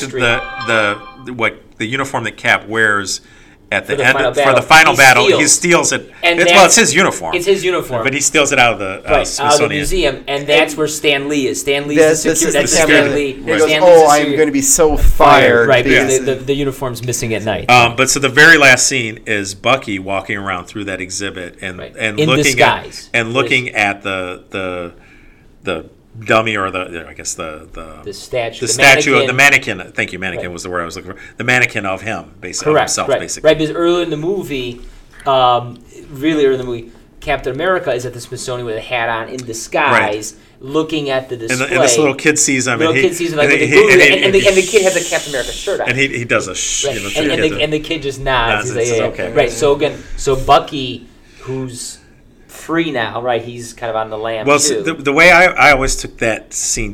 the uniform that Cap wears at the end for the final battle, he steals it. It's his uniform. It's his uniform, but he steals it out of the Smithsonian. out of the museum, and that's where Stan Lee is. Stan Lee is the security. That's Stan Lee. He goes, I'm going to be so fired. Right, because the uniform's missing at night. But so the very last scene is Bucky walking around through that exhibit and in looking disguise. looking at the dummy or the statue, the mannequin. Thank you, mannequin was the word I was looking for. The mannequin of him, basically, correct, himself, right. basically. Right, because early in the movie, really early in the movie, Captain America is at the Smithsonian with a hat on in disguise, looking at the display. And this little kid sees him. And the kid has a Captain America shirt on. And he does a and the kid just nods. He's like, okay. Right. So again, Bucky, who's free now, right? He's kind of on the lam too. Well, the way I always took that scene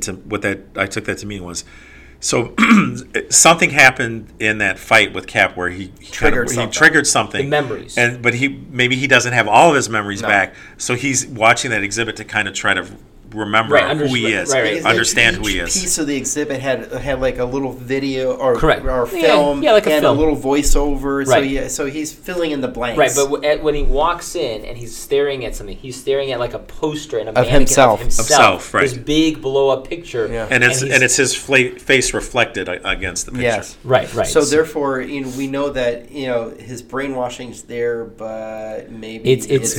I took that to mean was, so something happened in that fight with Cap where he triggered something. The memories. But maybe he doesn't have all of his memories back, so he's watching that exhibit to kind of try to remember who he is, understand who he is. Each piece of the exhibit had like a little video or film like and film. A little voiceover. Right. So he's filling in the blanks. Right, but when he walks in and he's staring at something, he's staring at like a poster and a mannequin himself, right. This big blow-up picture. Yeah. And it's his face reflected against the picture. Yes. Right. So therefore, we know that his brainwashing's there, but maybe it's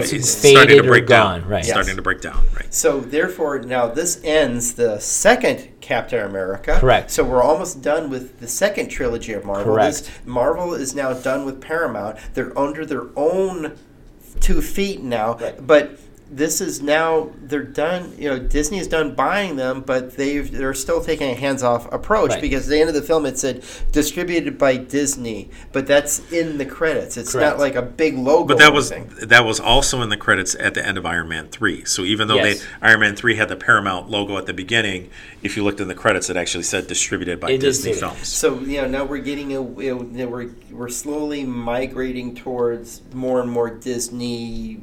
faded or gone. Right. Starting to break down. Right. So therefore, now this ends the second Captain America. Correct. So we're almost done with the second trilogy of Marvel. Correct. Marvel is now done with Paramount. They're under their own 2 feet now. Right. But this is now, they're done, Disney is done buying them, but they're still taking a hands-off approach because at the end of the film it said distributed by Disney, but that's in the credits. It's not like a big logo. But that was also in the credits at the end of Iron Man 3. So even though Iron Man 3 had the Paramount logo at the beginning, if you looked in the credits, it actually said distributed by Disney Films. So now we're getting we're slowly migrating towards more and more Disney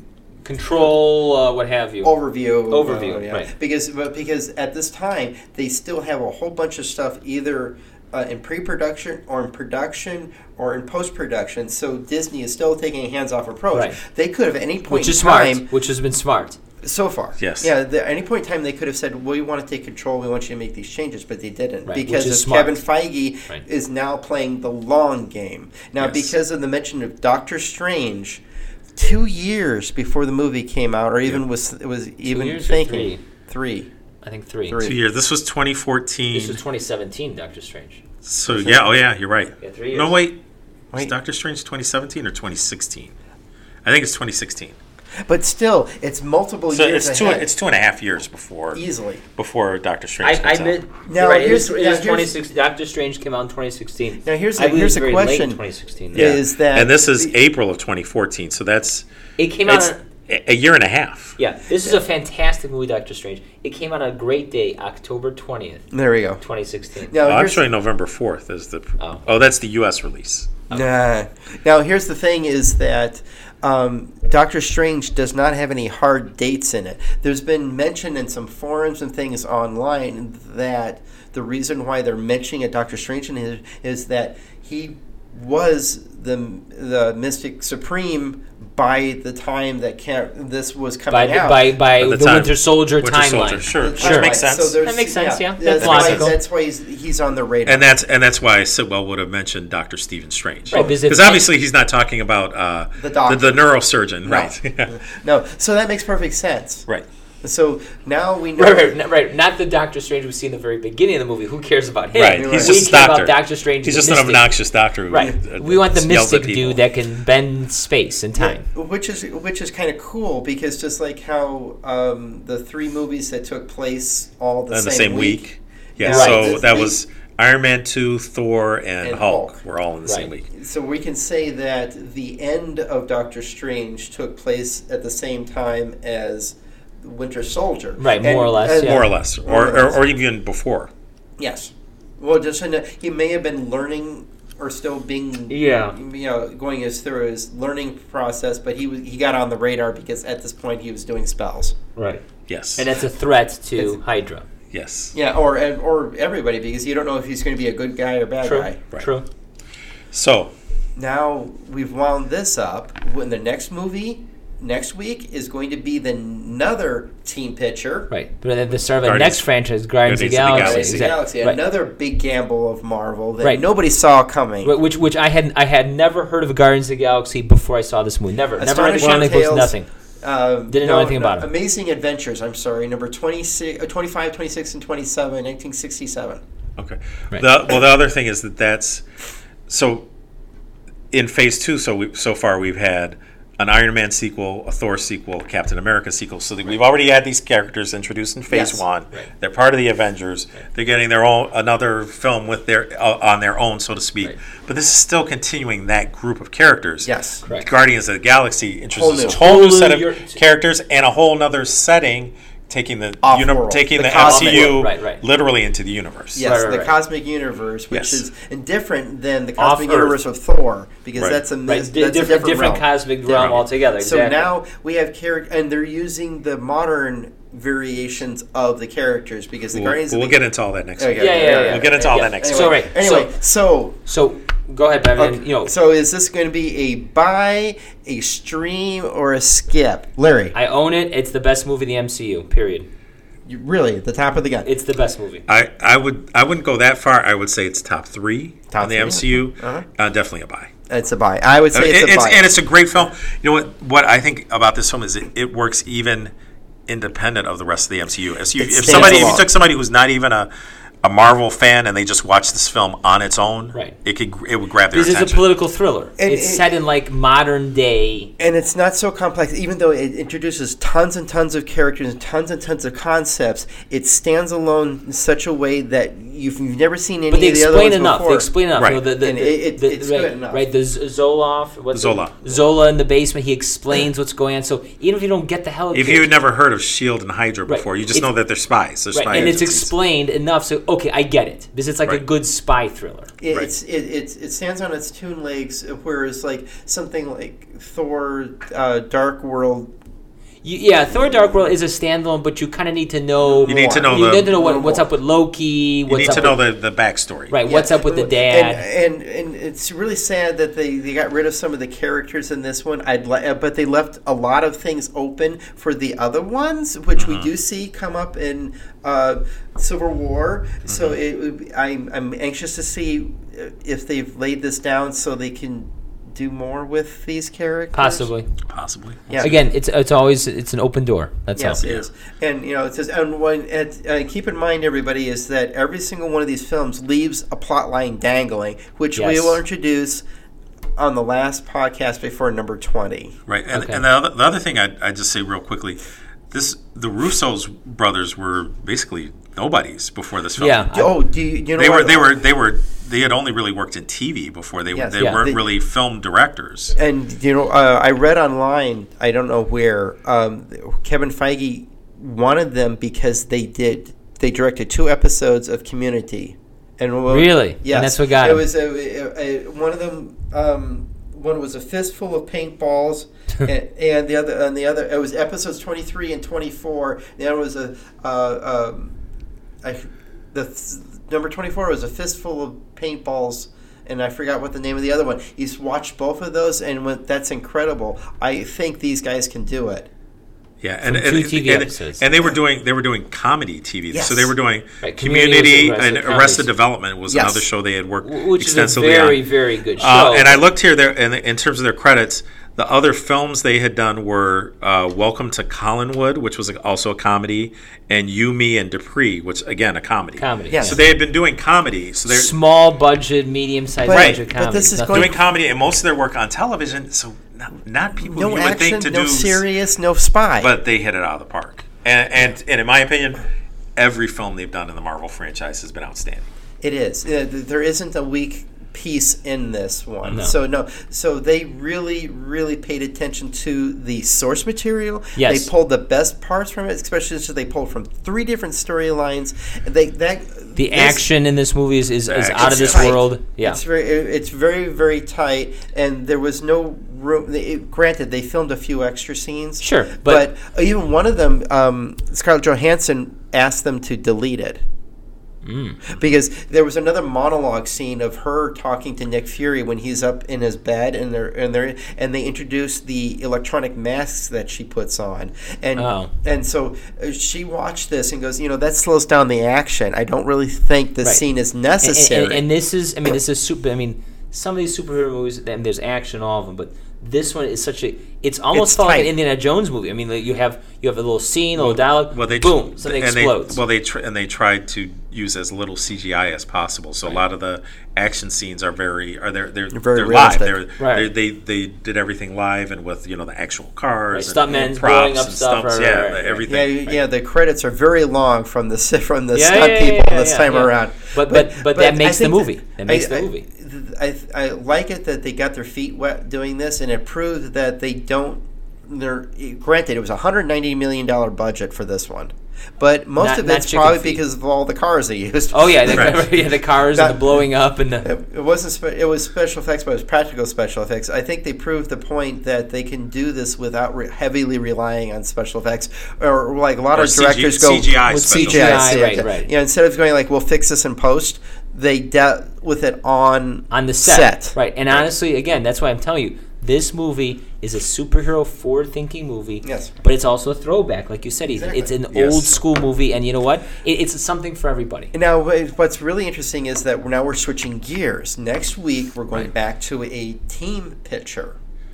control, what have you. Overview, right. Because at this time they still have a whole bunch of stuff either in pre-production or in production or in post-production. So Disney is still taking a hands-off approach. Right. They could have at any point which has been smart. So far. Yes. Yeah, at any point in time they could have said, we want to take control, we want you to make these changes, but they didn't. Right. Because Kevin Feige is now playing the long game. Now, because of the mention of Doctor Strange, 2 years before the movie came out, or even was even thinking. 3. I think 3. 2 years. This was 2014. This was 2017, Doctor Strange. So you're right. Yeah, 3 years. No, wait. Is Doctor Strange 2017 or 2016? I think it's 2016. But still, it's multiple years ahead. It's 2.5 years before Doctor Strange comes out. Now, right, here's 2016. Doctor Strange came out in 2016. Now here's the question: late 2016. Is that and this is April of 2014? So it came out a year and a half. Yeah, this is a fantastic movie, Doctor Strange. It came out on a great day, October 20th. There we go. 2016. Now, I'm showing November 4th as the. Oh, that's the U.S. release. Nah. Now here's the thing: is that. Doctor Strange does not have any hard dates in it. There's been mention in some forums and things online that the reason why they're mentioning a Doctor Strange in it is that he was the Mystic Supreme by the time that this was coming out. By the Winter Soldier timeline. Sure. That makes sense. That makes sense, yeah. That's logical. That's why he's on the radar. And that's why Sitwell would have mentioned Dr. Stephen Strange. Right, because obviously he's not talking about the neurosurgeon. Right. No, so that makes perfect sense. Right. So now we know. Right. Not the Doctor Strange we see in the very beginning of the movie. Who cares about him? Right. He's just a doctor. About Doctor Strange. He's just an obnoxious doctor. We want the mystic dude that can bend space and time. Yeah, which is kind of cool because just like how the 3 movies that took place all the same week. Yeah. So that was Iron Man 2, Thor, and Hulk were all in the same week. So we can say that the end of Doctor Strange took place at the same time as Winter Soldier. Right, more or less. More or less. Or even before. Yes. Well, he may have been learning are still being, Yeah. going through his learning process. But he got on the radar because at this point he was doing spells. Right. Yes. And that's a threat to Hydra. Yes. Yeah, or everybody, because you don't know if he's going to be a good guy or bad True. guy. Right. True. So Now we've wound this up. When the next movie next week is going to be another team pitcher. Right. But then the start of the next franchise, Guardians of the Galaxy. Galaxy. Right. Another big gamble of Marvel that nobody saw coming. Which I had never heard of Guardians of the Galaxy before I saw this movie. Never read Astonishing books, nothing. Didn't know anything about it. Amazing Adventures, number 25, 26, and 27, 1967. Okay. Right. The other thing is that's so in Phase 2. So far we've had an Iron Man sequel, a Thor sequel, Captain America sequel. So we've already had these characters introduced in Phase 1. Right. They're part of the Avengers. Right. They're getting their own another film with their on their own, so to speak. Right. But this is still continuing that group of characters. Yes, correct. Guardians of the Galaxy introduces a whole new set of characters and a whole other setting. Taking the MCU literally into the universe. Yes, the cosmic universe, which is different than the cosmic universe of Thor, because that's a different cosmic realm altogether. So now we have and they're using the modern variations of the characters because the Guardians. We'll get into all that next week. Yeah. We'll get into all that next week. So go ahead, Batman. So is this going to be a buy, a stream, or a skip, Larry? I own it. It's the best movie in the MCU. Period. Really, the top of the gun. It's the best movie. I wouldn't go that far. I would say it's top 3 in the MCU. Definitely a buy. It's a buy. I would say it's a buy. And it's a great film. You know what I think about this film is it works even independent of the rest of the MCU. If you took somebody who's not even a Marvel fan and they just watch this film on its own, it would grab their attention. This is a political thriller. It's set in like modern day. And it's not so complex. Even though it introduces tons and tons of characters and tons of concepts, it stands alone in such a way that you've never seen any of the other ones before. They explain enough. Right. It's good enough. Right, the Zola in the basement, he explains what's going on. So even if you don't get the hell of it. If you've never heard of S.H.I.E.L.D. and Hydra before, you just know that they're spies. They're spy and agencies. it's explained enough so okay, I get it. Because it's like a good spy thriller. It stands on its two legs, whereas like something like Thor, Dark World. Thor: Dark World is a standalone, but you kind of need to know. You need to know what's up with Loki. You need to know the backstory. Right. What's up with the dad? And it's really sad that they got rid of some of the characters in this one. But they left a lot of things open for the other ones, which we do see come up in Civil War. So I'm anxious to see if they've laid this down so they can do more with these characters. Possibly. Yeah. Again, it's always an open door. That's all. Yes, it is. And it says, and keep in mind, everybody, is that every single one of these films leaves a plot line dangling, which we will introduce on the last podcast before number 20. Right, and the other thing I'd just say real quickly, the Russo's brothers were basically nobodies before this film. Yeah. Do you know they had only really worked in TV before. They weren't really film directors. And I read online, I don't know where, Kevin Feige wanted them because they directed 2 episodes of Community. Really? Yes. And that's what got it him. Was one of them. One was a fistful of paintballs, and the other it was episodes 23 and 24. The other was number 24 was a fistful of paintballs, and I forgot what the name of the other one. He's watched both of those and went, "That's incredible. I think these guys can do it." Yeah, and 2 TV episodes. And they were doing comedy TV. Yes. So they were doing Community and Arrested Development was another show they had worked extensively on. Which is a very, very good show. And I looked here there in terms of their credits. The other films they had done were Welcome to Collinwood, which was also a comedy, and You, Me, and Dupree, which, again, a comedy. Yes. So they had been doing comedy. So they're small budget, medium-sized budget comedy. But this is doing comedy, and most of their work on television, so not people you would think to do. No serious, no spy. But they hit it out of the park. And in my opinion, every film they've done in the Marvel franchise has been outstanding. It is. There isn't a weak piece in this one. No. So they really paid attention to the source material. Yes. They pulled the best parts from it, especially since they pulled from 3 different storylines. The action in this movie is out of this tight. world. Yeah, it's very, very tight, and there was no room. Granted, they filmed a few extra scenes. Sure, but even one of them, Scarlett Johansson asked them to delete it. Because there was another monologue scene of her talking to Nick Fury when he's up in his bed, and they introduced the electronic masks that she puts on, and so she watched this and goes, that slows down the action. I don't really think this scene is necessary. And this is super. Some of these superhero movies, and there's action in all of them, but this one is it's almost like an Indiana Jones movie. You have a little scene, a little dialogue, boom, something explodes. They tried to use as little CGI as possible. So a lot of the action scenes are they're live. They did everything live and with the actual cars, stuntmen blowing up stuff, everything. Yeah, the credits are very long from the stunt people this time around. But that makes the movie. I like it that they got their feet wet doing this, and it proved that they don't. Granted, it was a $190 million budget for this one, but most of it's probably because of all the cars they used. Oh yeah, the cars and the blowing up and it wasn't. It was special effects, but it was practical special effects. I think they proved the point that they can do this without heavily relying on special effects, or like a lot of directors go CGI with CGI. Right. Instead of going like, we'll fix this in post, they dealt with it on the set. Right. And honestly, again, that's why I'm telling you, this movie is a superhero forward-thinking movie. Yes. But it's also a throwback, like you said, Ethan. Exactly. It's an old school movie, and you know what? It's something for everybody. Now, what's really interesting is that now we're switching gears. Next week, we're going back to a team picture.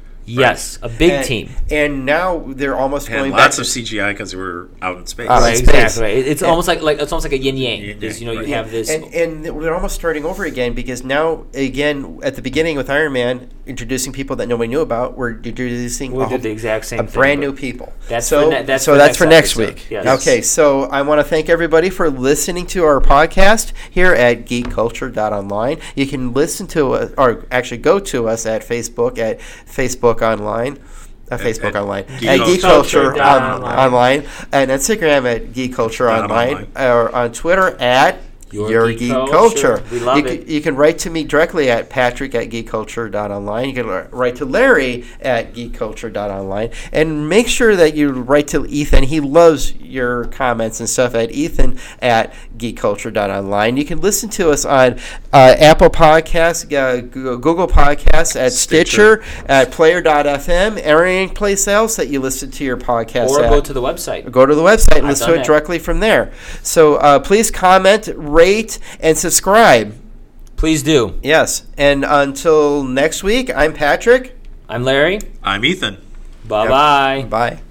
Yes, a big team. And now they're almost going back. Lots of CGI because we're out in space. Exactly. Right. It's almost like a yin yang. You have this, and they're almost starting over again, because now again at the beginning with Iron Man introducing people that nobody knew about, we're introducing the exact same brand new people. That's for next week. Yes. Okay, so I want to thank everybody for listening to our podcast here at geekculture.online. You can listen to us, or actually go to us at Facebook at Facebook Online. Facebook Online, at Geek Culture Online, and Instagram at Geek Culture Online, or on Twitter at Your Geek Culture. We love it. You can write to me directly at Patrick at geekculture.online. You can write to Larry at geekculture.online. And make sure that you write to Ethan. He loves your comments and stuff at Ethan at geekculture.online. You can listen to us on Apple Podcasts, Google Podcasts, at Stitcher, at Player.fm, or any place else that you listen to your podcast or go to the website. Go to the website and listen to it directly from there. So please comment, rate, and subscribe. Please do. Yes. And until next week, I'm Patrick. I'm Larry. I'm Ethan. Bye-bye. Bye.